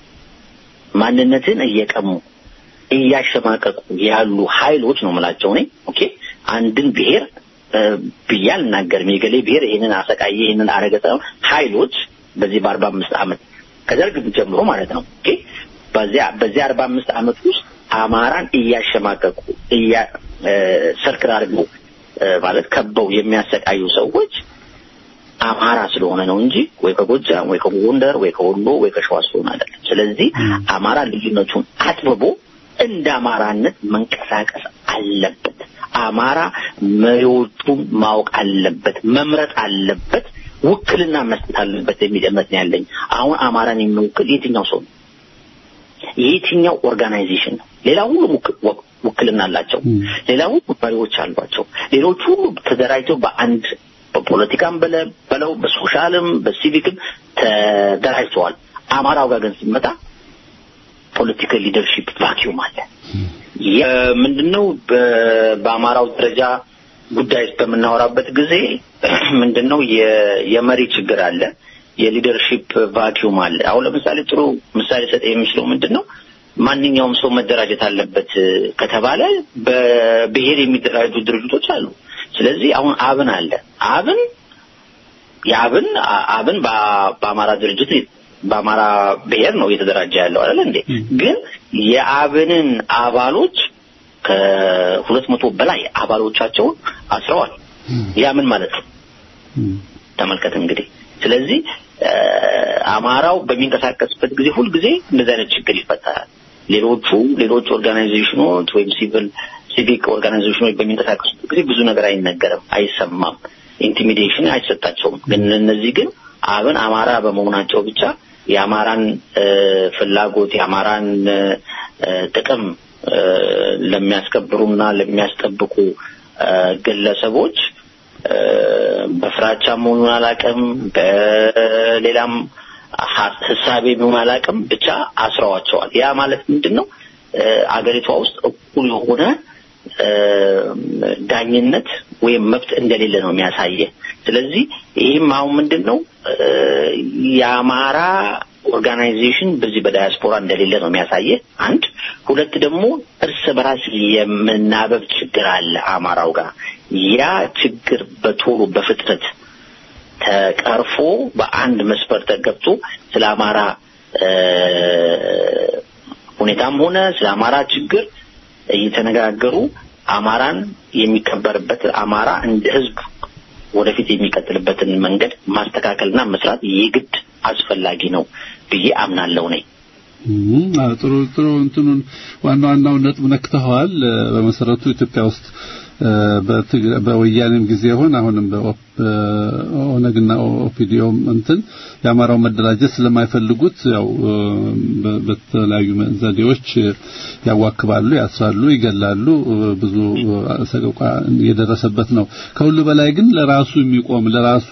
F: ማንነትን እየቀሙ እያሸማቀቁ ያሉ ኃይሎች ነው ማለት ነው። ኦኬ አንድን ብሔር ቢያል ነገር የሚገሌ ብሔር ይሄንን አሰቃየ ይሄንን አረገጠው ኃይሎች በዚህ በአርባ አምስት ዓመት ከደርግ ጀምሮ ማለት ነው። ኦኬ በዚያ በዚያ አርባ አምስት ዓመት ውስጥ አማራን እያሸማቀቁ እያ ሰርክል አድርገው ማለት ከበው የሚያሰቃዩ ሰዎች አማራ ስለሆነ ነው እንጂ ወይ ከጎጃም ወይ ከጎንደር ወይ ከወሎ ወይ ከሸዋ ስለሆነ አይደለም። ስለዚህ አማራ ልዩነቱን አጥብቦ እንደ አማራነት መንቀሳቀስ አለበት። አማራ መሪዎቹን ማወቅ አለበት፣ መምረጥ አለበት፣ ውክልና መስጠት አለበት የሚል እምነት ነው ያለኝ። አሁን አማራን የሚወክል የትኛው ሰው ነው? የትኛው ኦርጋናይዜሽን ነው? ሌላው ሁሉ ውክልና አላቸው፣ ሌላው መሪዎች አሏቸው። ሌሎቹ ሁሉ ተደራጅተው በአንድ በፖለቲካም በለው በሶሻልም በሲቪክም ተደራጅተዋል። አማራው ጋር ግን ሲመጣ ፖለቲካል ሊደርሺፕ ቫኪዩም አለ። ምንድነው በአማራው ደረጃ ጉዳይ በመናወራበት ጊዜ ምንድነው የመሪ ችግር አለ፣ የሊደርሺፕ ቫኪዩም አለ። አሁን ለምሳሌ ጥሩ ምሳሌ ሰጠ የሚችለው ምንድነው ማንኛውም ሰው መደራጀት አለበት ከተባለ በብሔር የሚደራጁ ድርጅቶች አሉ። ስለዚህ አሁን አብን አለ። አብን ያብን አብን በአማራ ድርጅት በአማራ ብሔር ነው የተደራጀ ያለው አይደል እንዴ? ግን የአብንን አባሎች ከሁለት መቶ በላይ አባሎቻቸው አስረዋል። ያ ምን ማለት ነው? ተመልከት እንግዲህ። ስለዚህ አማራው በሚንቀሳቀስበት ጊዜ ሁሉ ጊዜ እንደዚህ አይነት ችግር ይፈጠራል። ሌሎቹ ሌሎች ኦርጋናይዜሽኖች ወይም ሲቪል ሲቪክ ኦርጋናይዜሽኖች በሚንቀሳቀሱበት ጊዜ ብዙ ነገር አይነገርም፣ አይሰማም፣ ኢንቲሚዴሽን አይሰጣቸውም። ግን እነዚህ ግን አብን አማራ በመሆናቸው ብቻ የአማራን ፍላጎት የአማራን ጥቅም ለሚያስከብሩና ለሚያስጠብቁ ግለሰቦች በፍራቻ መሆኑን አላውቅም፣ በሌላም ሐሳቤ ቢሆን አላውቅም፣ ብቻ አስረዋቸዋል። ያ ማለት ምንድነው? አገሪቷ ውስጥ እኩል የሆነ ዳኝነት ወይም መብት እንደሌለ ነው የሚያሳየው ስለዚህ ይሄም አሁን ምንድነው የአማራ ኦርጋናይዜሽን በዚህ በዳያስፖራ እንደሌለ ነው የሚያሳየው አንድ ሁለት ደግሞ እርስ በራስ የመናበብ ችግር አለ አማራው ጋር ያ ችግር በቶሎ በፍጥነት ተቀርፎ በአንድ መስፈርት ተገብቶ ስለ አማራ ሁኔታም ሆነ ስለ አማራ ችግር እየተነጋገሩ አማራን የሚከበርበት አማራ እንደ ህዝብ ወደፊት የሚቀጥልበትን መንገድ ማስተካከልና መስራት የግድ አስፈላጊ ነው ብዬ አምናለሁ ነኝ
E: ጥሩ ጥሩ እንትኑን ዋና ዋናው ነጥብ ነክተዋል በመሰረቱ ኢትዮጵያ ውስጥ በወያኔም ጊዜ ሆነ አሁንም በኦነግና ኦፒዲዮም እንትን ያማራው መደራጀት ስለማይፈልጉት ያው በተለያዩ ዘዴዎች ያዋክባሉ ያስራሉ ይገላሉ ብዙ ሰቆቃ የደረሰበት ነው ከሁሉ በላይ ግን ለራሱ የሚቆም ለራሱ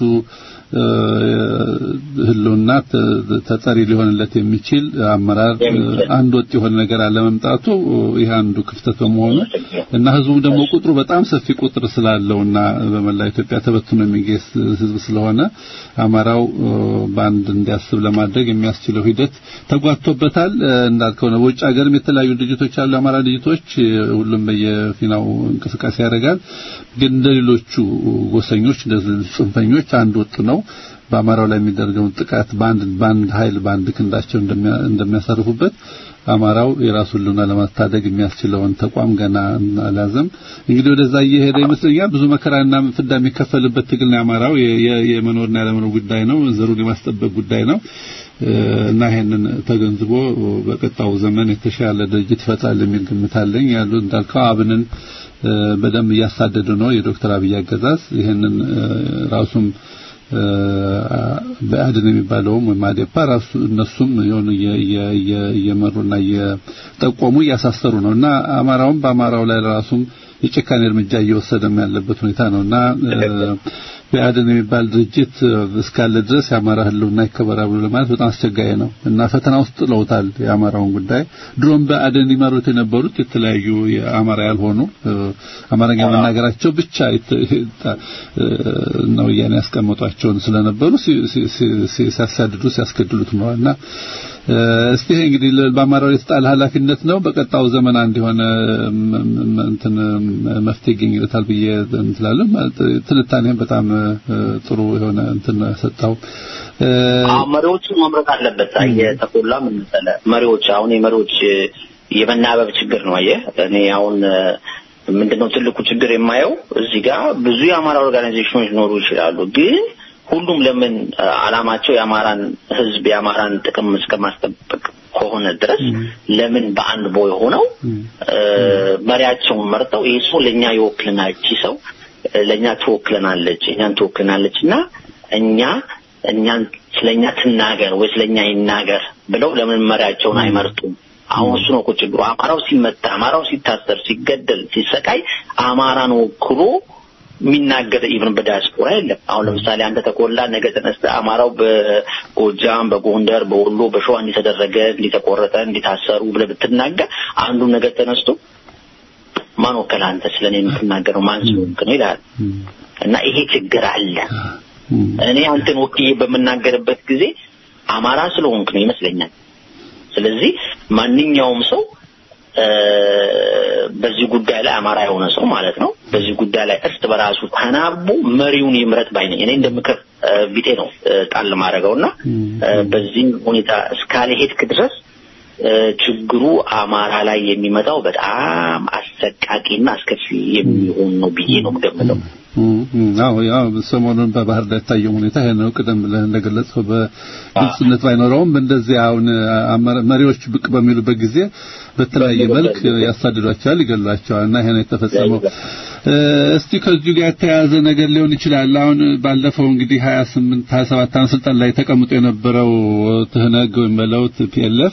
E: ህልውና ተጠሪ ሊሆንለት የሚችል አመራር አንድ ወጥ የሆነ ነገር አለ መምጣቱ ይሄ አንዱ ክፍተት በመሆኑ እና ህዝቡ ደግሞ ቁጥሩ በጣም ሰፊ ቁጥር ስላለውና በመላ ኢትዮጵያ ተበትኖ የሚገስ ህዝብ ስለሆነ አማራው ባንድ እንዲያስብ ለማድረግ የሚያስችለው ሂደት ተጓቶበታል እንዳልከው ነው ውጭ ሀገርም የተለያዩ ድርጅቶች አሉ አማራ ድርጅቶች ሁሉም በየፊናው እንቅስቃሴ ያደርጋል ግን እንደሌሎቹ ጎሰኞች እንደዚህ ጽንፈኞች አንድ ወጥ ነው በአማራው ላይ የሚደረገውን ጥቃት ባንድ ባንድ ኃይል ባንድ ክንዳቸው እንደሚያሳርፉበት አማራው የራሱን ሉና ለማታደግ የሚያስችለውን ተቋም ገና አላዘም እንግዲህ ወደዛ እየሄደ ይመስለኛል ብዙ መከራና ፍዳ የሚከፈልበት ትግል ነው አማራው የመኖርና ያለመኖር ጉዳይ ነው ዘሩን የማስጠበቅ ጉዳይ ነው እና ይሄንን ተገንዝቦ በቀጣው ዘመን የተሻለ ድርጅት ይፈጥራል የሚል ግምት አለኝ ያሉ እንዳልከው አብንን በደንብ ያሳደዱ ነው የዶክተር አብይ አገዛዝ ይሄንን ራሱም በአድን የሚባለው ማዴፓ ራሱ እነሱም የሆኑ የየመሩና የጠቆሙ ያሳሰሩ ነውና አማራውም በአማራው ላይ ራሱም የጭካኔ እርምጃ እየወሰደም ያለበት ሁኔታ ነውና በአድን የሚባል ድርጅት እስካለ ድረስ ያማራ ህልውና ይከበራል ለማለት በጣም አስቸጋሪ ነው እና ፈተና ውስጥ ለውታል ያማራውን ጉዳይ ድሮም በአድን ይመሩት የነበሩት የተለያዩ የአማራ ያልሆኑ አማርኛ መናገራቸው ብቻ ነው ያን ያስቀመጧቸው ስለነበሩ ሲያሳድዱ ሲያስገድሉት ነውና እስቲ እንግዲህ በአማራው የተጣለ ኃላፊነት ነው በቀጣው ዘመን አንድ የሆነ እንትን መፍትሄ ይገኝለታል ብዬ እንትላለሁ ትልታኔም በጣም ጥሩ የሆነ እንትን ሰጣው
F: መሪዎቹ መምረጥ አለበት አየተቆላ ምን ተለ መሪዎች አሁን የመሪዎች የመናበብ ችግር ነው አየ እኔ አሁን ምንድነው ትልቁ ችግር የማየው እዚህ ጋር ብዙ የአማራ ኦርጋናይዜሽኖች ኖሩ ይችላሉ ግን ሁሉም ለምን አላማቸው የአማራን ህዝብ የአማራን ጥቅም እስከማስጠበቅ ከሆነ ድረስ ለምን በአንድ ቦይ ሆነው መሪያቸውን መርጠው ይሄ ለኛ ይወክለናል ኪሰው ለኛ ተወክለናለች እኛን ተወክለናለችና እኛ እኛን ስለኛ ትናገር ወይ ስለኛ ይናገር ብለው ለምን መሪያቸውን አይመርጡም አሁን እሱ ነው ቁጭብሩ አማራው ሲመታ አማራው ሲታሰር ሲገደል ሲሰቃይ አማራን ወክሎ ሚናገር ኢቭን በዳያስፖራ የለም አሁን ለምሳሌ አንተ ተቆላ ነገ ተነስተ አማራው በጎጃም በጎንደር በወሎ በሸዋ እንዲተደረገ እንዲተቆረጠ እንዲታሰሩ ብለ ብትናገር አንዱ ነገ ተነስቶ ማን ወከለ አንተ ስለኔ የምትናገረው ማን ስለሆንክ ነው ይላል እና ይሄ ችግር አለ እኔ አንተን ወክዬ በመናገርበት ጊዜ አማራ ስለሆንክ ነው ይመስለኛል ስለዚህ ማንኛውም ሰው በዚህ ጉዳይ ላይ አማራ የሆነ ሰው ማለት ነው በዚህ ጉዳይ ላይ እርስ በራሱ ተናቦ መሪውን ይምረጥ ባይነኝ እኔ እንደምክር ቢጤ ነው ጣል ማረጋውና በዚህ ሁኔታ እስካለ ሄድክ ድረስ ችግሩ አማራ ላይ የሚመጣው በጣም አሰቃቂና አስከፊ የሚሆን ነው ብዬ ነው የምገምተው
E: አዎ ያው ሰሞኑን በባህር ዳር ታየው ሁኔታ ነው ቀደም ብለህ እንደገለጽከው በግልጽነት ባይኖረውም እንደዚህ አሁን መሪዎች ብቅ በሚሉበት ጊዜ በተለያየ መልክ ያሳድዷቸዋል ይገላቸዋልና ይሄ ነው የተፈጸመው እስቲ ከዚህ ጋር ተያያዘ ነገር ሊሆን ይችላል አሁን ባለፈው እንግዲህ ሃያ ስምንት ሃያ ሰባት ዓመት ስልጣን ላይ ተቀምጦ የነበረው ትህነግ ወይም ፒኤልኤፍ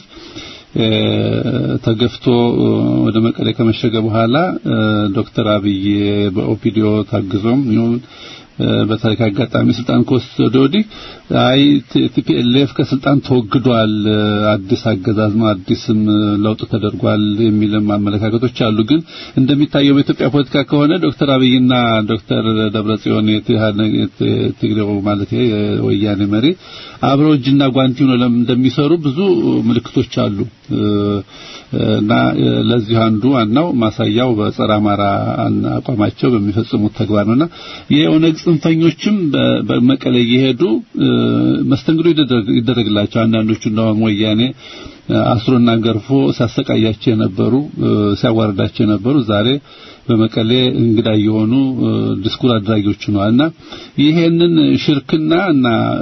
E: ተገፍቶ ወደ መቀሌ ከመሸገ በኋላ ዶክተር አብይ በኦፒዲዮ ታግዞም ይሁን በታሪክ አጋጣሚ ስልጣን ከወሰደ ወዲህ አይ ቲፒኤልኤፍ ከስልጣን ተወግዷል አዲስ አገዛዝ ነው አዲስም ለውጥ ተደርጓል የሚልም አመለካከቶች አሉ ግን እንደሚታየው በኢትዮጵያ ፖለቲካ ከሆነ ዶክተር አብይና ዶክተር ደብረጽዮን የትግሬው ማለት የወያኔ መሪ አብረው እጅና ጓንቲ ሆነው እንደሚሰሩ ብዙ ምልክቶች አሉ እና ለዚህ አንዱ ዋናው ማሳያው በጸረ አማራ አቋማቸው በሚፈጽሙት ተግባር ነውና የኦነግ ጽንፈኞችም በመቀሌ እየሄዱ መስተንግዶ ይደረግላቸው አንዳንዶቹ ነው ወያኔ አስሮና ገርፎ ሲያሰቃያቸው የነበሩ ሲያዋርዳቸው የነበሩ ዛሬ በመቀሌ እንግዳ የሆኑ ዲስኩር አድራጊዎች ነውና ይሄንን ሽርክና እና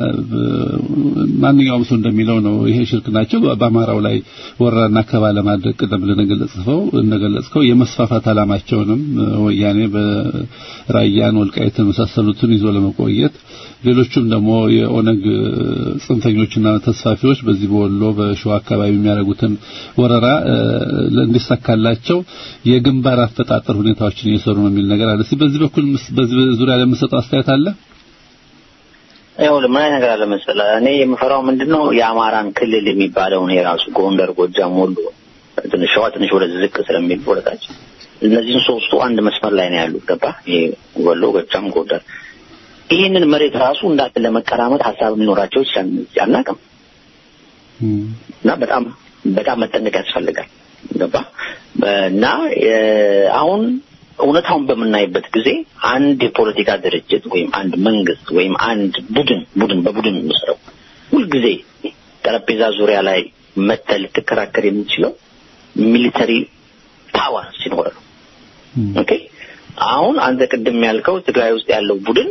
E: ማንኛውም ሰው እንደሚለው ነው ይሄ ሽርክናቸው በአማራው ላይ ወራና ከባለ ማድረግ ቀደም ለነገለጽፈው እንደገለጽከው የመስፋፋት አላማቸውንም ወያኔ በራያን ወልቃይት መሳሰሉትን ይዞ ለመቆየት ሌሎችም ደግሞ የኦነግ ጽንፈኞችና ተስፋፊዎች በዚህ በወሎ በሸዋ አካባቢ የሚያደርጉትን ወረራ እንዲሳካላቸው የግንባር አፈጣጠር ሁኔታዎችን እየሰሩ ነው የሚል ነገር አለ። እስኪ በዚህ በኩል በዚህ ዙሪያ ላይ የምሰጠው አስተያየት አለ?
F: ያው ለምን ነገር አለ መሰለህ እኔ የምፈራው ምንድነው የአማራን ክልል የሚባለውን የራሱ ጎንደር ጎጃም ወሎ ትንሽ ሸዋ ትንሽ ወደ ዝቅ ስለሚል ወደታች እነዚህን ሶስቱ አንድ መስመር ላይ ነው ያሉት ገባ ይሄ ወሎ ጎጃም ጎንደር ይሄንን መሬት ራሱ እንዳለ ለመቀራመጥ ሐሳብ የሚኖራቸው ያናቀም እና በጣም በጣም መጠንቀቅ ያስፈልጋል ገባ እና አሁን እውነታውን በመናይበት ጊዜ አንድ የፖለቲካ ድርጅት ወይም አንድ መንግስት ወይም አንድ ቡድን ቡድን በቡድን መስረው ሁሉ ጊዜ ጠረጴዛ ዙሪያ ላይ መተል ተከራከር የሚችለው ሚሊተሪ ፓወር ሲኖር ነው ኦኬ አሁን አንተ ቅድም ያልከው ትግራይ ውስጥ ያለው ቡድን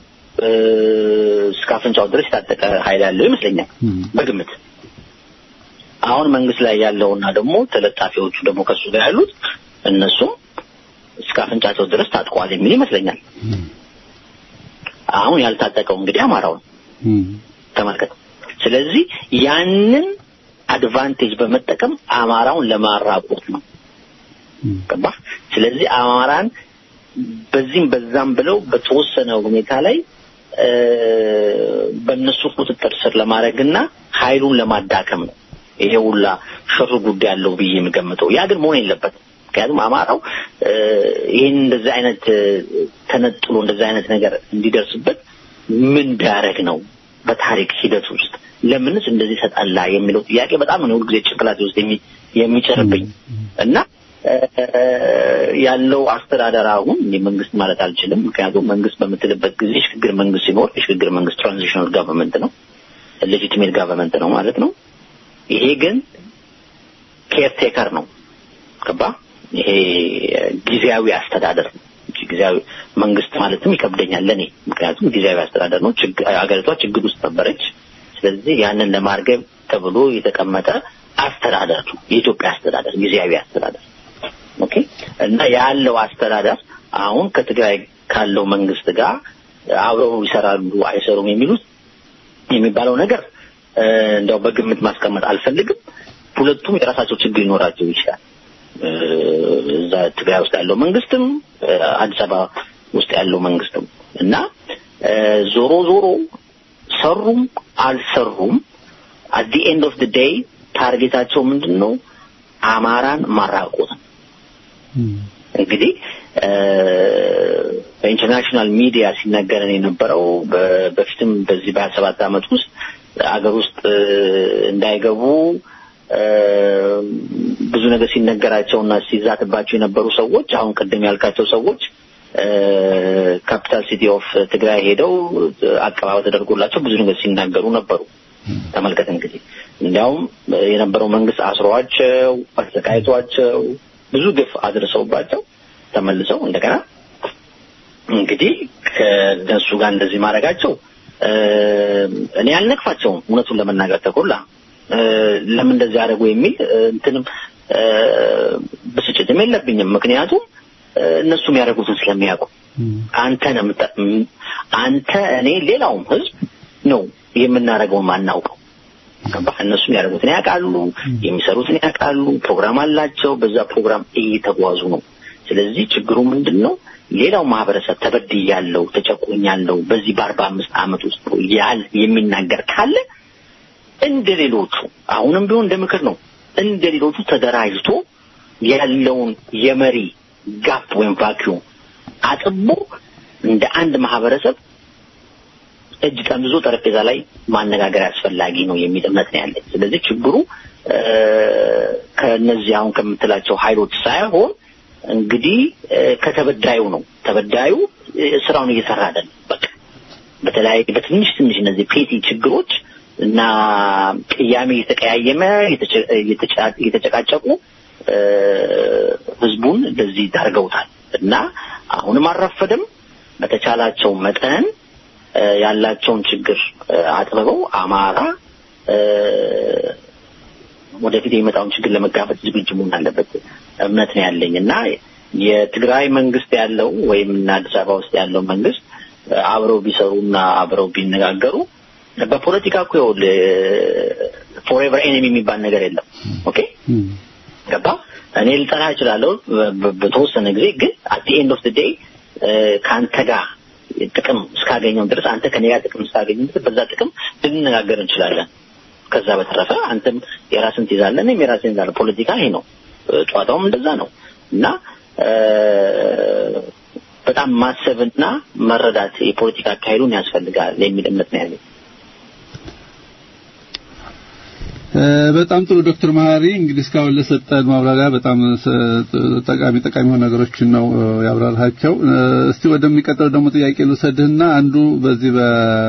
F: ስካፍንጫው ድረስ ታጠቀ ኃይል ያለው ይመስለኛል በግምት አሁን መንግስት ላይ ያለውና ደግሞ ተለጣፊዎቹ ደግሞ ከሱ ጋር ያሉት እነሱ ስካፍንጫቸው ድረስ ታጥቋል የሚል ይመስለኛል አሁን ያልታጠቀው እንግዲህ አማራው ተመልከት ስለዚህ ያንን አድቫንቴጅ በመጠቀም አማራውን ለማራቆት ነው ገባ ስለዚህ አማራን በዚህም በዛም ብለው በተወሰነ ሁኔታ ላይ በእነሱ ቁጥጥር ስር ለማድረግና ኃይሉን ለማዳከም ነው ይሄ ሁላ ሽር ጉዳይ ያለው ብዬ የምገምተው ያ ግን መሆን የለበትም ምክንያቱም አማራው ይሄን እንደዛ አይነት ተነጥሎ እንደዛ አይነት ነገር እንዲደርስበት ምን ዳረግ ነው በታሪክ ሂደት ውስጥ ለምንስ እንደዚህ ተጣላ የሚለው ጥያቄ በጣም ነው ሁሉ ጊዜ ጭንቅላት ውስጥ የሚጨርብኝ እና ያለው አስተዳደር አሁን መንግስት ማለት አልችልም ምክንያቱም መንግስት በመትልበት ጊዜ ሽግግር መንግስት ሲኖር ሽግግር መንግስት ትራንዚሽናል ገቨርንመንት ነው ሌጂቲሜት ገቨርንመንት ነው ማለት ነው ይሄ ግን ኬርቴከር ነው ከባ ይሄ ጊዜያዊ አስተዳደር ጊዜያዊ መንግስት ማለትም ይከብደኛል ለኔ ምክንያቱም ጊዜያዊ አስተዳደር ነው አገሪቷ ችግር ውስጥ ነበረች ስለዚህ ያንን ለማርገብ ተብሎ የተቀመጠ አስተዳደር ነው የኢትዮጵያ አስተዳደር ጊዜያዊ አስተዳደር ኦኬ እና ያለው አስተዳደር አሁን ከትግራይ ካለው መንግስት ጋር አብረው ይሰራሉ አይሰሩም የሚሉት የሚባለው ነገር እንደው በግምት ማስቀመጥ አልፈልግም ሁለቱም የራሳቸው ችግር ይኖራቸው ይችላል እዛ ትግራይ ውስጥ ያለው መንግስትም አዲስ አበባ ውስጥ ያለው መንግስትም እና ዞሮ ዞሮ ሰሩም አልሰሩም at the end of the day ታርጌታቸው ምንድነው አማራን ማራቆት እንግዲህ በኢንተርናሽናል ሚዲያ ሲነገረን የነበረው በፊትም በዚህ በሰባት አመት ውስጥ አገር ውስጥ እንዳይገቡ ብዙ ነገር ሲነገራቸውና ሲዛትባቸው የነበሩ ሰዎች አሁን ቀደም ያልካቸው ሰዎች ካፒታል ሲቲ ኦፍ ትግራይ ሄደው አቀባበል ተደርጎላቸው ብዙ ነገር ሲናገሩ ነበሩ ተመልከት እንግዲህ እንዲያውም የነበረው መንግስት አስሯቸው አሰቃይቷቸው ብዙ ግፍ አድርሰውባቸው ተመልሰው እንደገና እንግዲህ ከነሱ ጋር እንደዚህ ማድረጋቸው እኔ አልነቅፋቸውም እውነቱን ለመናገር ተቆላ ለምን እንደዚህ ያደርጉ የሚል እንትንም በስጭትም የለብኝም ምክንያቱም እነሱ የሚያደርጉትን ስለሚያውቁ አንተ ነው አንተ እኔ ሌላውም ህዝብ ነው የምናደርገው ማናውቀው እነሱ የሚያደርጉትን ያውቃሉ የሚሰሩትን ያውቃሉ ፕሮግራም አላቸው በዛ ፕሮግራም እየተጓዙ ነው ስለዚህ ችግሩ ምንድነው ሌላው ማህበረሰብ ተበድያለሁ ተጨቆኛለሁ በዚህ በአርባ አምስት ዓመት ውስጥ ያል የሚናገር ካለ እንደሌሎቹ አሁንም ቢሆን እንደምክር ነው እንደሌሎቹ ተደራጅቶ ያለውን የመሪ ጋፕ ወይም ቫኪዩም አጥቦ እንደ አንድ ማህበረሰብ እጅ ጠምዞ ጠረጴዛ ላይ ማነጋገር ያስፈልጋል ነው የሚል እምነት ነው ያለኝ። ስለዚህ ችግሩ ከነዚህ አሁን ከምትላቸው ኃይሎች ሳይሆን እንግዲህ ከተበዳዩ ነው። ተበዳዩ ስራውን እየሰራ አይደለም። በቃ በተለይ በትንሽ ትንሽ እነዚህ ፔቲ ችግሮች እና ቅያሜ የተቀያየመ የተጨቃጨቁ ህዝቡን እንደዚህ ዳርገውታል እና አሁንም አረፈደም በተቻላቸው መጠን ያላቸውን ችግር አጥበው አማራ ወደፊት የመጣውን ችግር ለመጋፈጥ ዝግጁ መሆን አለበት እምነት ነው ያለኝና የትግራይ መንግስት ያለው ወይም እና አዲስ አበባ ውስጥ ያለው መንግስት አብረው ቢሰሩና አብረው ቢነጋገሩ በፖለቲካ እኮ ይወል ፎሬቨር ኤኒሚ የሚባል ነገር የለም። ኦኬ ገባ እኔ ልጠራ እችላለሁ በተወሰነ ጊዜ ግን at the end of the day ካንተ ጋር ጥቅም እስካገኘው ድረስ አንተ ከኔ ጋር ጥቅም እስካገኘው ድረስ በዛ ጥቅም ልንነጋገር እንችላለን። ከዛ በተረፈ አንተም የራስን ትይዛለህ እኔም የራሴን ትይዛለሁ። ፖለቲካ ይሄ ነው ጨዋታውም እንደዛ ነው እና በጣም ማሰብና መረዳት የፖለቲካ አካሄዱን ያስፈልጋል የሚል እምነት ነው ያለኝ።
E: በጣም ጥሩ ዶክተር መሐሪ እንግዲህ እስካሁን ለሰጠን ማብራሪያ በጣም ጠቃሚ ጠቃሚ ሆነ ነገሮችን ነው ያብራራሃቸው። እስቲ ወደሚቀጥለው ደግሞ ጥያቄ ልውሰድህና አንዱ በዚህ በ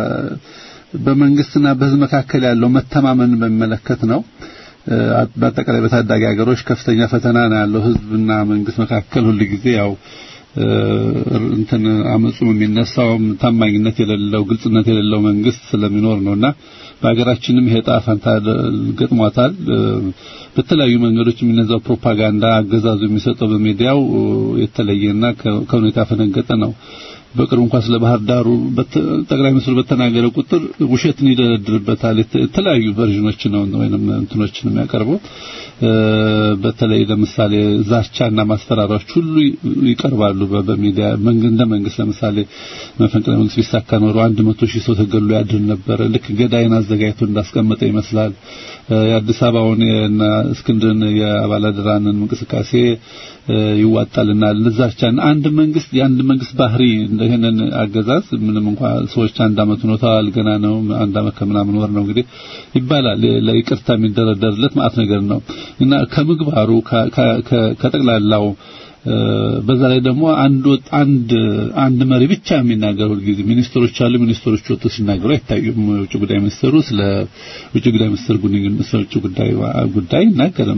E: በመንግስትና በህዝብ መካከል ያለው መተማመን በሚመለከት ነው። በአጠቃላይ በታዳጊ ሀገሮች ከፍተኛ ፈተና ነው ያለው ህዝብና መንግስት መካከል ሁሉ ጊዜ ያው እንትን አመጹም የሚነሳው ታማኝነት የሌለው ግልጽነት የሌለው መንግስት ስለሚኖር ነውና በአገራችንም ይሄ ጣፋንታ ገጥሟታል። በተለያዩ መንገዶች የሚነዛው ፕሮፓጋንዳ አገዛዙ የሚሰጠው በሚዲያው የተለየና ከሁኔታ ፈነገጠ ነው። በቅርቡ እንኳን ስለ ባህር ዳሩ ጠቅላይ ሚኒስትሩ በተናገረ ቁጥር ውሸትን ይደረድርበታል። የተለያዩ ቨርዥኖች ነው ወይንም እንትኖችን የሚያቀርበው። በተለይ ለምሳሌ ዛቻና ማስፈራራዎች ሁሉ ይቀርባሉ በሚዲያ መንግስት መንግስት ለምሳሌ መፈንቅለ መንግስት ቢሳካ ኖሮ አንድ መቶ ሺህ ሰው ተገሎ ያድር ነበር ልክ ገዳይን አዘጋጅቶ እንዳስቀመጠ ይመስላል። የአዲስ አበባውን እና እስክንድርን የአባላደራንን እንቅስቃሴ ይዋጣልና ለዛቻን አንድ መንግስት የአንድ መንግስት ባህሪ እንደሄነን አገዛዝ ምንም እንኳን ሰዎች አንድ አመት ነው ታል ገና ነው አንድ አመት ከምናምን ወር ነው እንግዲህ ይባላል ለይቅርታ የሚደረደርለት ማለት ነገር ነው እና ከምግባሩ ከጠቅላላው በዛ ላይ ደግሞ አንድ አንድ አንድ መሪ ብቻ የሚናገሩ ጊዜ ሚኒስትሮች አሉ ሚኒስትሮች ወጥተው ሲናገሩ አይታዩም። ውጭ ጉዳይ ሚኒስትሩ ስለ ውጭ ጉዳይ ሚኒስትር ጉዳይ ውጭ ጉዳይ ጉዳይ እናገርም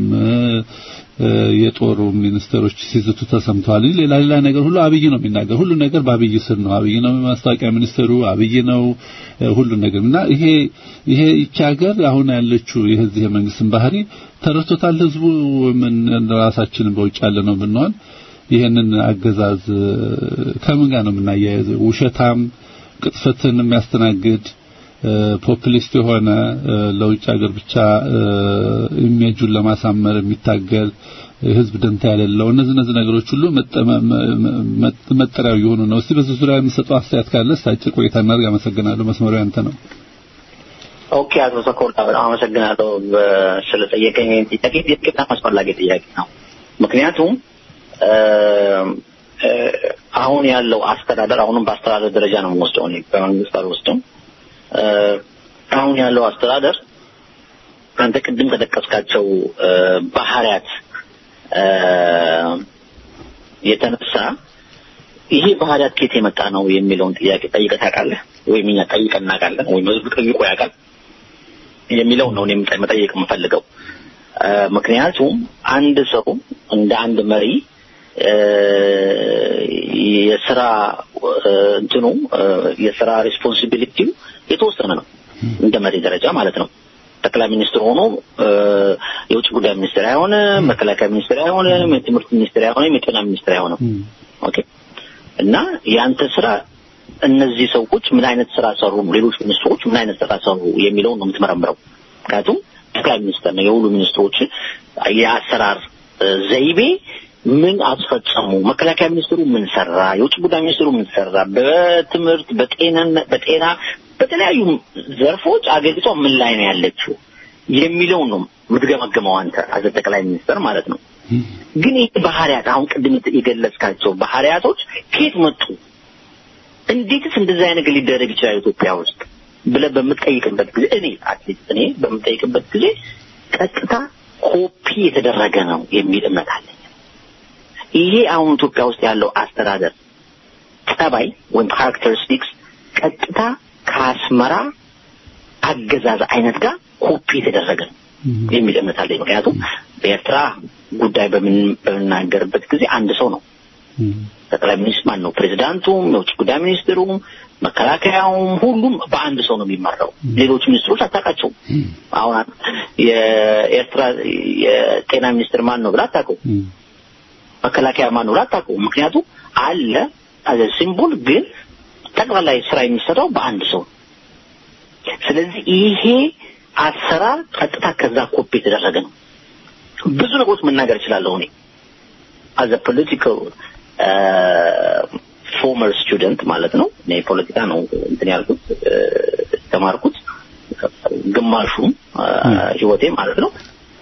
E: የጦሩ ሚኒስትሮች ሲዝቱ ተሰምተዋል። ሌላ ሌላ ነገር ሁሉ አብይ ነው የሚናገር ሁሉ ነገር በአብይ ስር ነው። አብይ ነው ማስታወቂያ ሚኒስትሩ አብይ ነው ሁሉ ነገርና ይሄ ይሄ ይቻገር አሁን ያለችው የዚህ የመንግስትን ባህሪ ተረቶታል ህዝቡ ምን ራሳችንን በውጭ ያለ ነው ብንሆን ይሄንን አገዛዝ ከምን ጋር ነው የምናያይዘው? ውሸታም ቅጥፈትን የሚያስተናግድ ፖፑሊስት የሆነ ለውጭ ሀገር ብቻ ኢሜጁን ለማሳመር የሚታገል ህዝብ ደንታ ያለው እነዚህ እነዚህ ነገሮች ሁሉ መጠሪያው የሆኑ ነው። እስቲ በዚህ ዙሪያ የምትሰጠው አስተያየት ካለ ሳጭር ቆይታ እናድርግ። አመሰግናለሁ። መስመሩ ያንተ ነው።
F: ኦኬ አቶ ሰኮርታ አመሰግናለሁ ስለጠየቀኝ ጥያቄ። ጥያቄ አስፈላጊ ጥያቄ ነው። ምክንያቱም አሁን ያለው አስተዳደር አሁንም በአስተዳደር ደረጃ ነው የምወስደው እኔ በመንግስት አልወስደውም። አሁን ያለው አስተዳደር አንተ ቅድም ከጠቀስካቸው ባህሪያት የተነሳ ይሄ ባህሪያት ከየት የመጣ ነው የሚለውን ጥያቄ ጠይቀህ ታውቃለህ ወይም እኛ ጠይቀን እናውቃለን ወይም ህዝብ ጠይቆ ያውቃል የሚለው ነው እኔም መጠየቅ የምፈልገው። ምክንያቱም አንድ ሰው እንደ አንድ መሪ የሥራ እንትኑ የሥራ ሪስፖንሲቢሊቲው የተወሰነ ነው እንደ መሪ ደረጃ ማለት ነው። ጠቅላይ ሚኒስትር ሆኖ የውጭ ጉዳይ ሚኒስትር አይሆን መከላከያ ሚኒስትር አይሆን የትምህርት ሚኒስትር አይሆን የጤና ሚኒስትር አይሆን ኦኬ እና ያንተ ስራ እነዚህ ሰዎች ምን አይነት ስራ ሰሩ ሌሎች ሚኒስትሮች ምን አይነት ስራ ሰሩ የሚለው ነው የምትመረምረው። ምክንያቱም ጠቅላይ ሚኒስትር ነው የሁሉ ሚኒስትሮች የአሰራር ዘይቤ ምን አስፈጸሙ? መከላከያ ሚኒስትሩ ምን ሰራ? የውጭ ጉዳይ ሚኒስትሩ ምን ሰራ? በትምህርት በጤና በጤና በተለያዩ ዘርፎች አገሪቷ ምን ላይ ነው ያለችው የሚለው ነው የምትገመገመው አንተ አዘ ጠቅላይ ሚኒስትር ማለት ነው። ግን ይሄ ባህሪያት አሁን ቅድም የገለጽካቸው ባህሪያቶች ከየት መጡ? እንዴትስ እንደዛ አይነት ሊደረግ ይችላል ኢትዮጵያ ውስጥ ብለህ በምትጠይቅበት ጊዜ እኔ አትሊስት እኔ በምጠይቅበት ጊዜ ቀጥታ ኮፒ የተደረገ ነው የሚል እምነት አለኝ። ይሄ አሁን ኢትዮጵያ ውስጥ ያለው አስተዳደር ጠባይ ወይም ካራክተሪስቲክስ ቀጥታ ከአስመራ አገዛዝ አይነት ጋር ኮፒ የተደረገ ነው የሚል እምነት አለኝ። ምክንያቱም በኤርትራ ጉዳይ በምናገርበት ጊዜ አንድ ሰው ነው ጠቅላይ ሚኒስትር ማን ነው ፕሬዝዳንቱም የውጭ ጉዳይ ሚኒስትሩም መከላከያውም ሁሉም በአንድ ሰው ነው የሚመራው። ሌሎች ሚኒስትሮች አታውቃቸው። አሁን የኤርትራ የጤና ሚኒስትር ማን ነው ብላ አታውቀው፣ መከላከያ ማን ነው ብላ አታውቀው። ምክንያቱም አለ አዘ ሲምቦል ግን ጠቅላላ ስራ የሚሰራው በአንድ ሰው። ስለዚህ ይሄ አሰራር ቀጥታ ከዛ ኮፒ የተደረገ ነው። ብዙ ነገሮች መናገር እችላለሁ እኔ as a political uh, former student ማለት ነው። እኔ ፖለቲካ ነው እንትን ያልኩት ተማርኩት ግማሹ ህይወቴ ማለት ነው።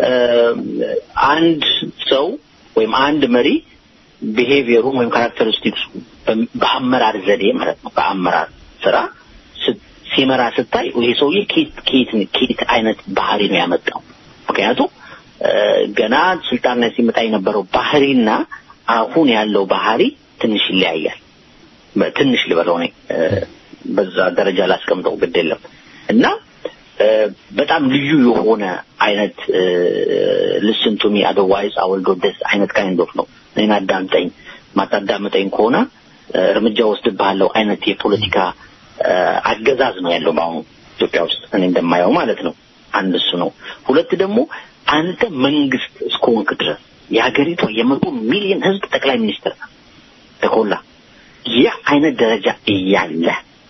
F: አንድ ሰው ወይም አንድ መሪ ቢሄቪየሩ ወይም ካራክተሪስቲክስ በአመራር ዘዴ ማለት ነው በአመራር ስራ ሲመራ ስታይ ይሄ ሰውዬ ኪት ኪት ኪት አይነት ባህሪ ነው ያመጣው። ምክንያቱም ገና ስልጣን ላይ ሲመጣ የነበረው ባህሪና አሁን ያለው ባህሪ ትንሽ ይለያያል። በትንሽ ልበለው ነው በዛ ደረጃ ላስቀምጠው ግድ የለም እና በጣም ልዩ የሆነ አይነት listen to me otherwise I will do this አይነት kind of ነው። እኔን አዳምጠኝ ማታዳምጠኝ ከሆነ እርምጃ ወስድብሃለሁ አይነት የፖለቲካ አገዛዝ ነው ያለው አሁን ኢትዮጵያ ውስጥ እኔ እንደማየው ማለት ነው። አንድ እሱ ነው። ሁለት ደግሞ አንተ መንግስት እስከሆንክ ድረስ የሀገሪቷ የመቶ ሚሊዮን ህዝብ ጠቅላይ ሚኒስትር ተቆላ ያ አይነት ደረጃ እያለ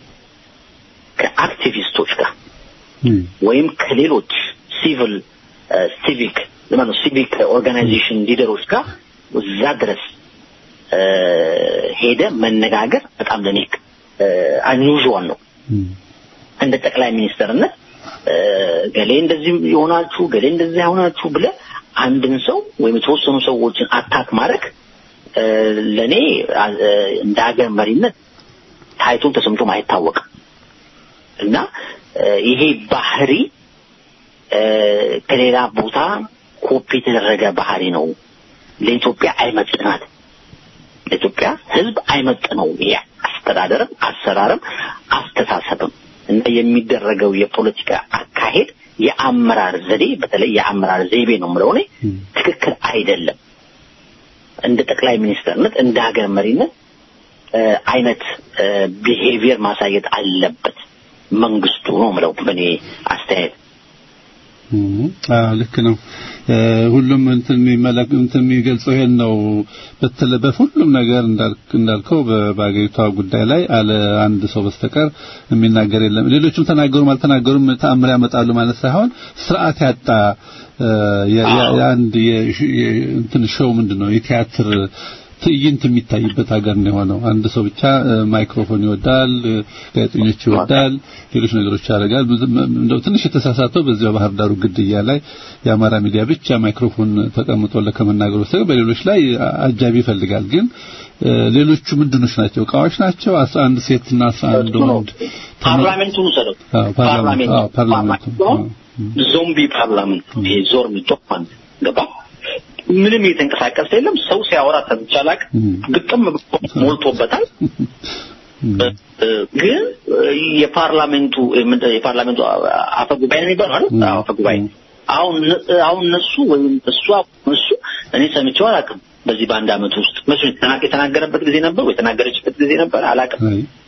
F: ከአክቲቪስቶች ጋር ወይም ከሌሎች ሲቪል ሲቪክ ለማለት ሲቪክ ኦርጋናይዜሽን ሊደሮች ጋር እዛ ድረስ ሄደ መነጋገር በጣም ለኔ unusual ነው። እንደ ጠቅላይ ሚኒስትርነት ገሌ እንደዚህ ይሆናችሁ ገሌ እንደዚህ ይሆናችሁ ብለ አንድን ሰው ወይም የተወሰኑ ሰዎችን አታክ ማድረግ ለኔ እንደ ሀገር መሪነት ታይቶ ተሰምቶ ማይታወቅ እና ይሄ ባህሪ ከሌላ ቦታ ኮፒ የተደረገ ባህሪ ነው። ለኢትዮጵያ አይመጥናት ለኢትዮጵያ ህዝብ አይመጥነው። ያ አስተዳደርም አሰራርም አስተሳሰብም እና የሚደረገው የፖለቲካ አካሄድ የአመራር ዘዴ በተለይ የአመራር ዘይቤ ነው ማለት ነው ትክክል አይደለም። እንደ ጠቅላይ ሚኒስትርነት እንደ ሀገር መሪነት አይነት ቢሄቪየር ማሳየት አለበት መንግስቱ ነው ማለት በኔ አስተያየት።
E: አዎ ልክ ነው። ሁሉም እንትን የሚመለክ እንትን የሚገልጸው ይሄን ነው። በተለይ በሁሉም ነገር እንዳልከው በባገሪቷ ጉዳይ ላይ አለ አንድ ሰው በስተቀር የሚናገር የለም። ሌሎችም ተናገሩም አልተናገሩም ተአምር ያመጣሉ ማለት ሳይሆን ስርዓት ያጣ የአንድ እንትን ሾው ምንድነው የቲያትር ትዕይንት የሚታይበት ሀገር ነው የሆነው። አንድ ሰው ብቻ ማይክሮፎን ይወዳል፣ ጋዜጠኞች ይወዳል፣ ሌሎች ነገሮች ያደርጋል። እንደው ትንሽ የተሳሳተው በዚያው ባህር ዳሩ ግድያ ላይ የአማራ ሚዲያ ብቻ ማይክሮፎን ተቀምጦ ለከመናገሩ ሰው በሌሎች ላይ አጃቢ ይፈልጋል። ግን ሌሎቹ ምንድነው ናቸው? ቃዎች ናቸው። አስራ አንድ ሴትና አስራ አንድ ወንድ
F: ፓርላሜንቱ ነው። ፓርላሜንቱ ፓርላሜንቱ ዞምቢ ፓርላሜንት የዞርሚ ዶክመንት ገባ ምንም የተንቀሳቀሰ የለም። ሰው ሲያወራ ተንቻላክ ግጥም ሞልቶበታል። ግን የፓርላሜንቱ የፓርላሜንቱ አፈ ጉባኤ ነው ይባላል። አፈ ጉባኤ አሁን አሁን እነሱ ወይም እሷ እሱ እኔ ሰምቼው አላውቅም። በዚህ በአንድ አመት ውስጥ መስሎኝ ተናገ የተናገረበት ጊዜ ነበር ወይ የተናገረችበት ጊዜ ነበር አላውቅም።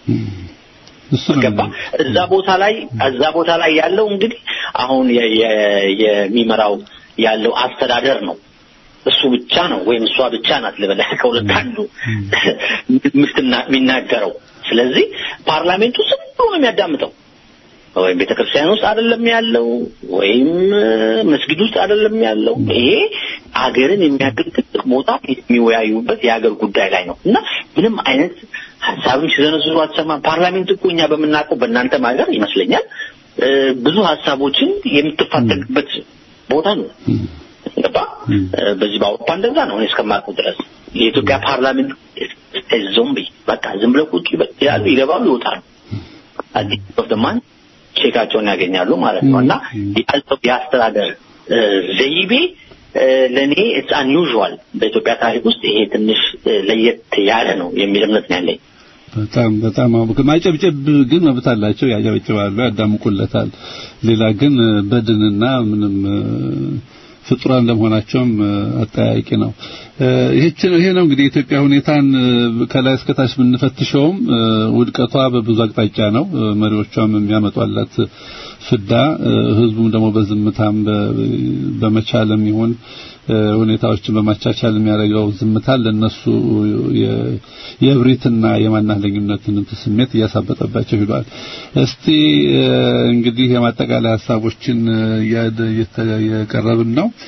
F: ገባ እዛ ቦታ ላይ እዛ ቦታ ላይ ያለው እንግዲህ አሁን የሚመራው ያለው አስተዳደር ነው። እሱ ብቻ ነው ወይም እሷ ብቻ ናት ለበለህ ከሁለት አንዱ ምስትና የሚናገረው። ስለዚህ ፓርላሜንቱ ዝም ብሎ ነው የሚያዳምጠው። ወይም ቤተክርስቲያን ውስጥ አይደለም ያለው ወይም መስጊድ ውስጥ አይደለም ያለው ይሄ አገርን የሚያክል ትልቅ ቦታ የሚወያዩበት የአገር ጉዳይ ላይ ነው እና ምንም አይነት ሐሳብም ሲዘነዝሩ አትሰማም ፓርላሜንት እኮ እኛ በመናቀው በእናንተ ማገር ይመስለኛል ብዙ ሐሳቦችን የምትፋተግበት ቦታ ነው ገባ በዚህ በአውሮፓ እንደዛ ነው እስከማውቀው ድረስ የኢትዮጵያ ፓርላሜንት ዞምቢ በቃ ዝም ብለው ቁጭ ይላሉ ይገባሉ ይወጣሉ አዲስ ኦፍደማን ቼካቸውን ያገኛሉ ማለት ነውና ያለው ያስተዳደር ዘይቤ ለኔ it's unusual በኢትዮጵያ ታሪክ ውስጥ ይሄ ትንሽ ለየት ያለ ነው የሚል እምነት ነው ያለኝ
E: በጣም በጣም ማጨብጨብ ግን መብት አላቸው ያጨብጨባሉ ያዳምቁለታል ሌላ ግን በድንና ምንም ፍጡራን ለመሆናቸውም አጠያቂ ነው ይሄች ይሄ ነው እንግዲህ ኢትዮጵያ ሁኔታን ከላይ እስከ ታች ብንፈትሸውም ውድቀቷ በብዙ አቅጣጫ ነው መሪዎቿም የሚያመጣላት ፍዳ ህዝቡም ደግሞ በዝምታም በመቻለም ይሁን ሁኔታዎችን በማቻቻል የሚያደርገው ዝምታ ለነሱ የብሪትና የማናለኝነትን ስሜት ያሳበጠባቸው ይሏል እስቲ እንግዲህ የማጠቃለያ ሐሳቦችን ያቀረብን ነው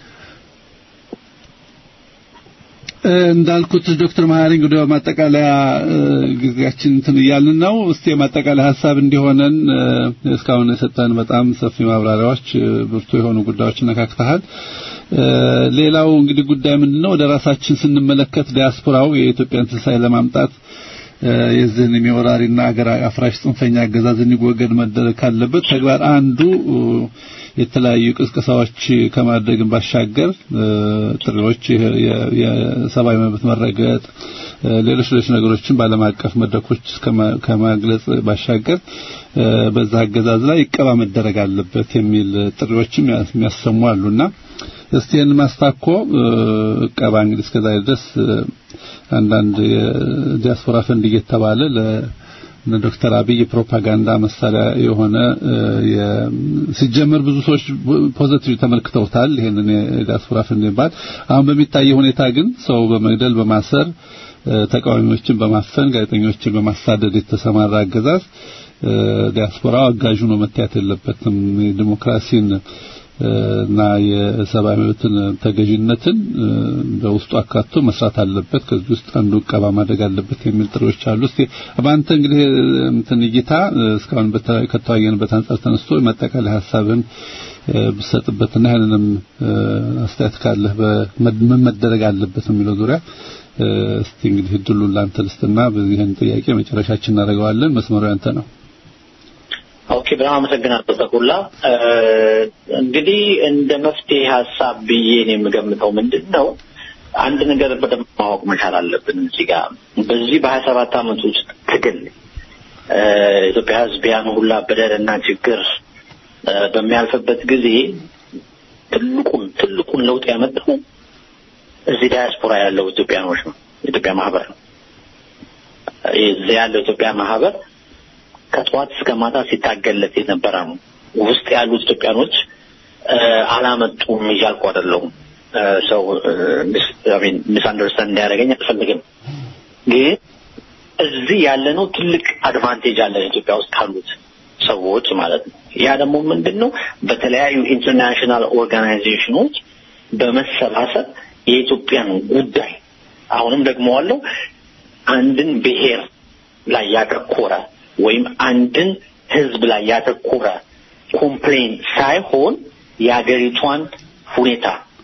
E: እንዳልኩት ዶክተር መሐሪ እንግዲህ ማጠቃለያ ጊዜያችን እንትን ይያልን ነው እስቲ የማጠቃለያ ሐሳብ እንዲሆነን እስካሁን የሰጠን በጣም ሰፊ ማብራሪያዎች ብርቱ የሆኑ ጉዳዮችን ነካክተሃል ሌላው እንግዲህ ጉዳይ ምንድነው ወደ ራሳችን ስንመለከት ዲያስፖራው የኢትዮጵያን ትንሳኤ ለማምጣት የዚህን የሚወራሪና አገር አፍራሽ ጽንፈኛ አገዛዝ እንዲወገድ መደረግ ካለበት ተግባር አንዱ የተለያዩ ቅስቀሳዎች ከማድረግን ባሻገር ጥሪዎች የሰብአዊ መብት መረገጥ ሌሎች ሌሎች ነገሮችን ባለም አቀፍ መድረኮች ከማግለጽ ባሻገር በዛ አገዛዝ ላይ ይቀባ መደረግ አለበት የሚል ጥሪዎችም የሚያሰሙ አሉና እስቲን ማስታኮ ቀባ እንግዲህ እስከዛ ድረስ አንዳንድ ዲያስፖራ ፈንድ እየተባለ ለዶክተር አብይ ፕሮፓጋንዳ መሳሪያ የሆነ ሲጀመር ብዙ ሰዎች ፖዚቲቭ ተመልክተውታል ይሄንን ዲያስፖራ ፈንድ ይባል አሁን በሚታየው ሁኔታ ግን ሰው በመግደል በማሰር ተቃዋሚዎችን በማፈን ጋዜጠኞችን በማሳደድ የተሰማራ አገዛዝ ዲያስፖራ አጋዡ ነው መታየት የለበትም ዲሞክራሲን እና የሰብአዊ መብትን ተገዥነትን በውስጡ አካቶ መስራት አለበት ከዚህ ውስጥ አንዱ ቀባ ማድረግ አለበት የሚል ጥሪዎች አሉ እስቲ አባንተ እንግዲህ እንትን እይታ እስካሁን ከተወያየንበት አንፃር ተነስቶ ማጠቃለያ ሐሳብን ብሰጥበትና ያንንም አስተያየት ካለህ በምን መደረግ አለበት የሚለው ዙሪያ እስቲ እንግዲህ ድሉ ላንተ ልስጥና በዚህን ጥያቄ መጨረሻችን እናደርጋለን መስመሩ ያንተ ነው
F: ኦኬ በጣም አመሰግናለሁ ተኩላ እንግዲህ እንደ መፍትሄ ሐሳብ ብዬን የምገምተው ምንድነው አንድ ነገር በደንብ ማወቅ መቻል አለብን እዚህ ጋር በዚህ በሃያ ሰባት አመት ውስጥ ትግል ኢትዮጵያ ህዝብ ያን ሁላ በደልና ችግር በሚያልፍበት ጊዜ ትልቁን ትልቁን ለውጥ ያመጣው እዚህ ዲያስፖራ ያለው ኢትዮጵያኖች ነው ኢትዮጵያ ማህበር ነው እዚህ ያለው ኢትዮጵያ ማህበር ከጧት እስከ ማታ ሲታገለት የነበረ ነው ውስጥ ያሉት ኢትዮጵያኖች አላመጡም ይያልኩ አይደለም ሰው አይ ሚን ሚስ አንደርስታንድ ያደረገኝ አልፈልግም ግን እዚህ ያለነው ትልቅ አድቫንቴጅ አለ ኢትዮጵያ ውስጥ ካሉት ሰዎች ማለት ነው ያ ደግሞ ምንድነው በተለያዩ ኢንተርናሽናል ኦርጋናይዜሽኖች በመሰባሰብ የኢትዮጵያን ጉዳይ አሁንም ደግሞ አለው አንድን ብሔር ላይ ያተኮረ ወይም አንድን ህዝብ ላይ ያተኮረ ኮምፕሌን ሳይሆን የአገሪቷን ሁኔታ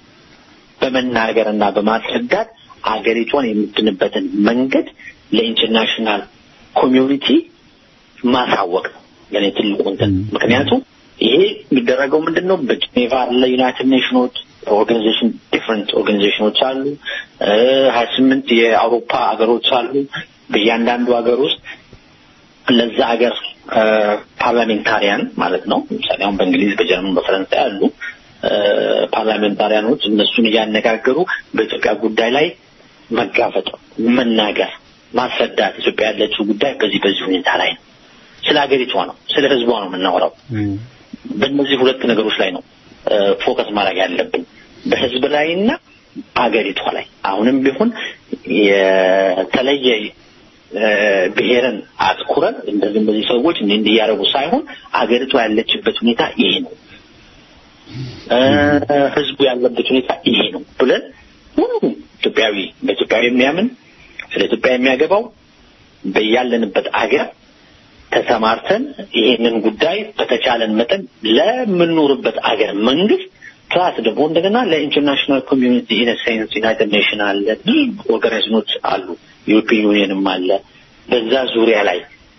F: በመናገርና በማስረዳት አገሪቷን የምትንበትን መንገድ ለኢንተርናሽናል ኮሚዩኒቲ ማሳወቅ ለኔ ትልቁ እንትን ምክንያቱም ይሄ የሚደረገው ምንድነው በጄኔቫ ለዩናይትድ ኔሽንስ ኦርጋናይዜሽን ዲፈረንት ኦርጋናይዜሽኖች አሉ ሀያ ስምንት የአውሮፓ ሀገሮች አሉ በእያንዳንዱ ሀገር ውስጥ ለዛ ሀገር ፓርላሜንታሪያን ማለት ነው ምሳሌ አሁን በእንግሊዝ በጀርመን በፈረንሳይ አሉ ፓርላሜንታሪያኖች እነሱን ያነጋገሩ በኢትዮጵያ ጉዳይ ላይ መጋፈጥ መናገር ማስረዳት ኢትዮጵያ ያለችው ጉዳይ በዚህ በዚህ ሁኔታ ላይ ነው ስለ ሀገሪቷ ነው ስለ ህዝቧ ነው የምናወራው በእነዚህ ሁለት ነገሮች ላይ ነው ፎከስ ማድረግ ያለብን በህዝብ ላይና ሀገሪቷ ላይ አሁንም ቢሆን የተለየ ብሔርን አትኩረን እንደዚህ እንደዚህ ሰዎች እንዲህ ያረጉ ሳይሆን አገሪቱ ያለችበት ሁኔታ ይሄ ነው ህዝቡ ያለበት ሁኔታ ይሄ ነው ብለን ሁሉም ኢትዮጵያዊ በኢትዮጵያዊ የሚያምን ስለ ኢትዮጵያ የሚያገባው በያለንበት አገር ተሰማርተን ይሄንን ጉዳይ በተቻለን መጠን ለምንኖርበት አገር መንግስት ፕላስ ደግሞ እንደገና ለኢንተርናሽናል ኮሚዩኒቲ ኢን ሴንስ ዩናይትድ ኔሽን አለ ኦርጋናይዜሽኖች አሉ ዩሮፒያን ዩኒየንም አለ በዛ ዙሪያ ላይ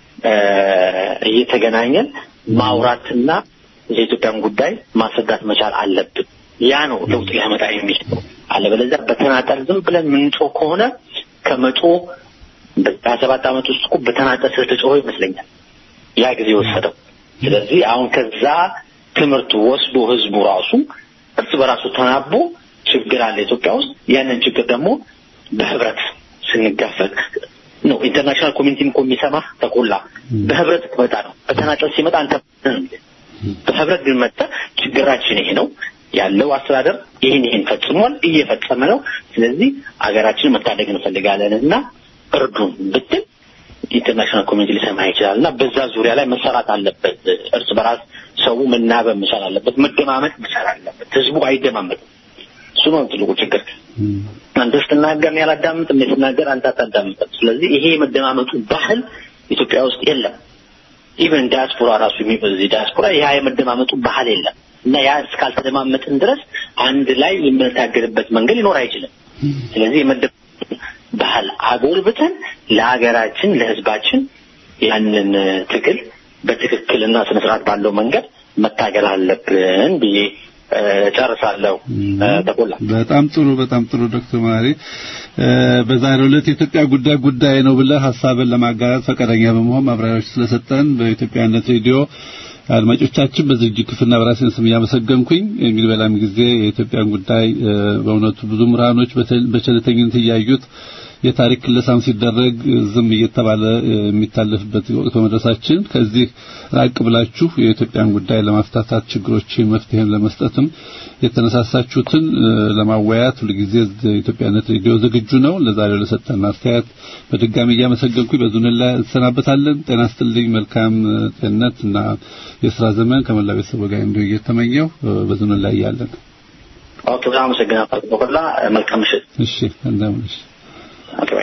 F: እየተገናኘን ማውራትና የኢትዮጵያን ጉዳይ ማስረዳት መቻል አለብን ያ ነው ለውጥ ሊያመጣ የሚችለው አለበለዚያ በተናጠል ዝም ብለን ምንጮ ከሆነ ከመጮ በሰባት አመት ውስጥ እኮ በተናጠል ስለተጮኸ ይመስለኛል ያ ጊዜ ወሰደው ስለዚህ አሁን ከዛ ትምህርት ወስዶ ህዝቡ ራሱ እርስ በራሱ ተናቦ ችግር አለ ኢትዮጵያ ውስጥ ያንን ችግር ደግሞ በህብረት ስንጋፈጥ ነው ኢንተርናሽናል ኮሚኒቲም ኮሚሰማ ተቆላ በህብረት ተመጣ ነው በተናጠል ሲመጣ አንተ በህብረት ቢመጣ ችግራችን ይሄ ነው ያለው አስተዳደር ይሄን ይሄን ፈጽሟል እየፈጸመ ነው ስለዚህ አገራችንን መታደግ እንፈልጋለንና እርዱን ብትል ኢንተርናሽናል ኮሚኒቲ ሊሰማ ይችላልና በዛ ዙሪያ ላይ መሰራት አለበት እርስ በራስ ሰው መናበብ መቻል አለበት መደማመጥ መቻል አለበት ህዝቡ አይደማመጥም እሱ ነው ትልቁ ችግር አንተ ስትናገር ያላዳምጥ እንደተናገር አንተ አታዳምጥ ስለዚህ ይሄ መደማመጡ ባህል ኢትዮጵያ ውስጥ የለም ኢቨን ዲያስፖራ ራሱ የሚበዝ ዲያስፖራ ያ የመደማመጡ ባህል የለም እና ያ እስካልተደማመጥን ድረስ አንድ ላይ የምንታገልበት መንገድ ሊኖር አይችልም ስለዚህ የመደማመጡ ባህል አጎልብተን ለሀገራችን ለህዝባችን ያንን ትግል በትክክልና ስነ ስርዓት ባለው መንገድ መታገል አለብን ብዬ ጨርሳለሁ ተቆላ
E: በጣም ጥሩ በጣም ጥሩ ዶክተር ማሪ በዛሬው ዕለት የኢትዮጵያ ጉዳይ ጉዳይ ነው ብለ ሐሳብን ለማጋራት ፈቃደኛ በመሆን ማብራሪያዎች ስለሰጠን በኢትዮጵያነት ሬዲዮ አድማጮቻችን በዝግጅት ክፍልና በራሴን ስም ያመሰግንኩኝ እንግዲህ በላም ጊዜ የኢትዮጵያን ጉዳይ በእውነቱ ብዙ ምራኖች በቸልተኝነት ያዩት የታሪክ ለሳም ሲደረግ ዝም እየተባለ የሚታለፍበት ወቅት በመድረሳችን ከዚህ ራቅ ብላችሁ የኢትዮጵያን ጉዳይ ለማፍታታት ችግሮችን መፍትሄን ለመስጠትም የተነሳሳችሁትን ለማወያየት ሁልጊዜ የኢትዮጵያነት ሬዲዮ ዝግጁ ነው ለዛሬው ለሰጠን አስተያየት በድጋሚ እያመሰገንኩኝ በዙን ላይ ተሰናበታለን ጤና ይስጥልኝ መልካም ጤንነትና የሥራ ዘመን ከመላው ቤተሰብ ጋር እንዲሁ እየተመኘው በዙን ላይ ያለን
F: ኦኬ በጣም አመሰግናለሁ ተቆላ መልካም ምሽት
E: እሺ እንደምንሽ
F: Okay.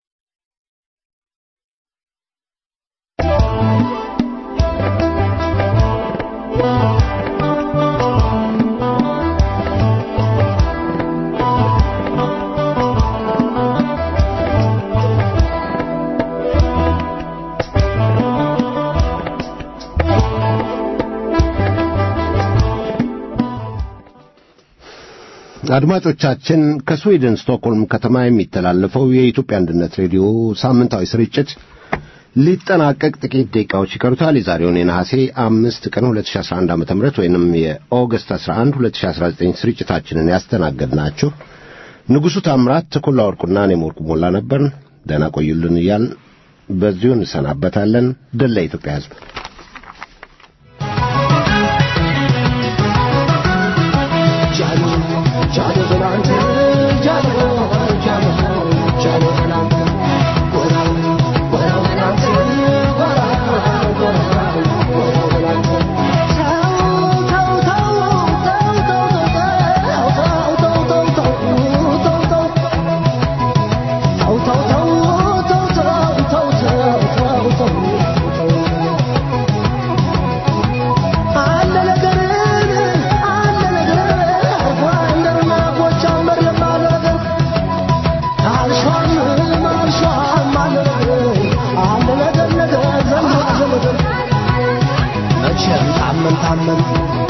B: አድማጮቻችን ከስዊድን ስቶክሆልም ከተማ የሚተላለፈው የኢትዮጵያ አንድነት ሬዲዮ ሳምንታዊ ስርጭት ሊጠናቀቅ ጥቂት ደቂቃዎች ይቀሩታል። የዛሬውን የነሐሴ አምስት ቀን ሁለት ሺህ አስራ አንድ ዓመተ ምህረት ወይንም የኦገስት አስራ አንድ ሁለት ሺህ አስራ ዘጠኝ ስርጭታችንን ያስተናገድናችሁ ንጉሱ ታምራት ተኮላ ወርቁና እኔም ወርቁ ሞላ ነበር። ደህና ቆዩልን እያልን በዚሁ እንሰናበታለን። ድል ለኢትዮጵያ ሕዝብ።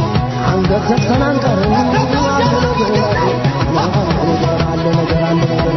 C: I'm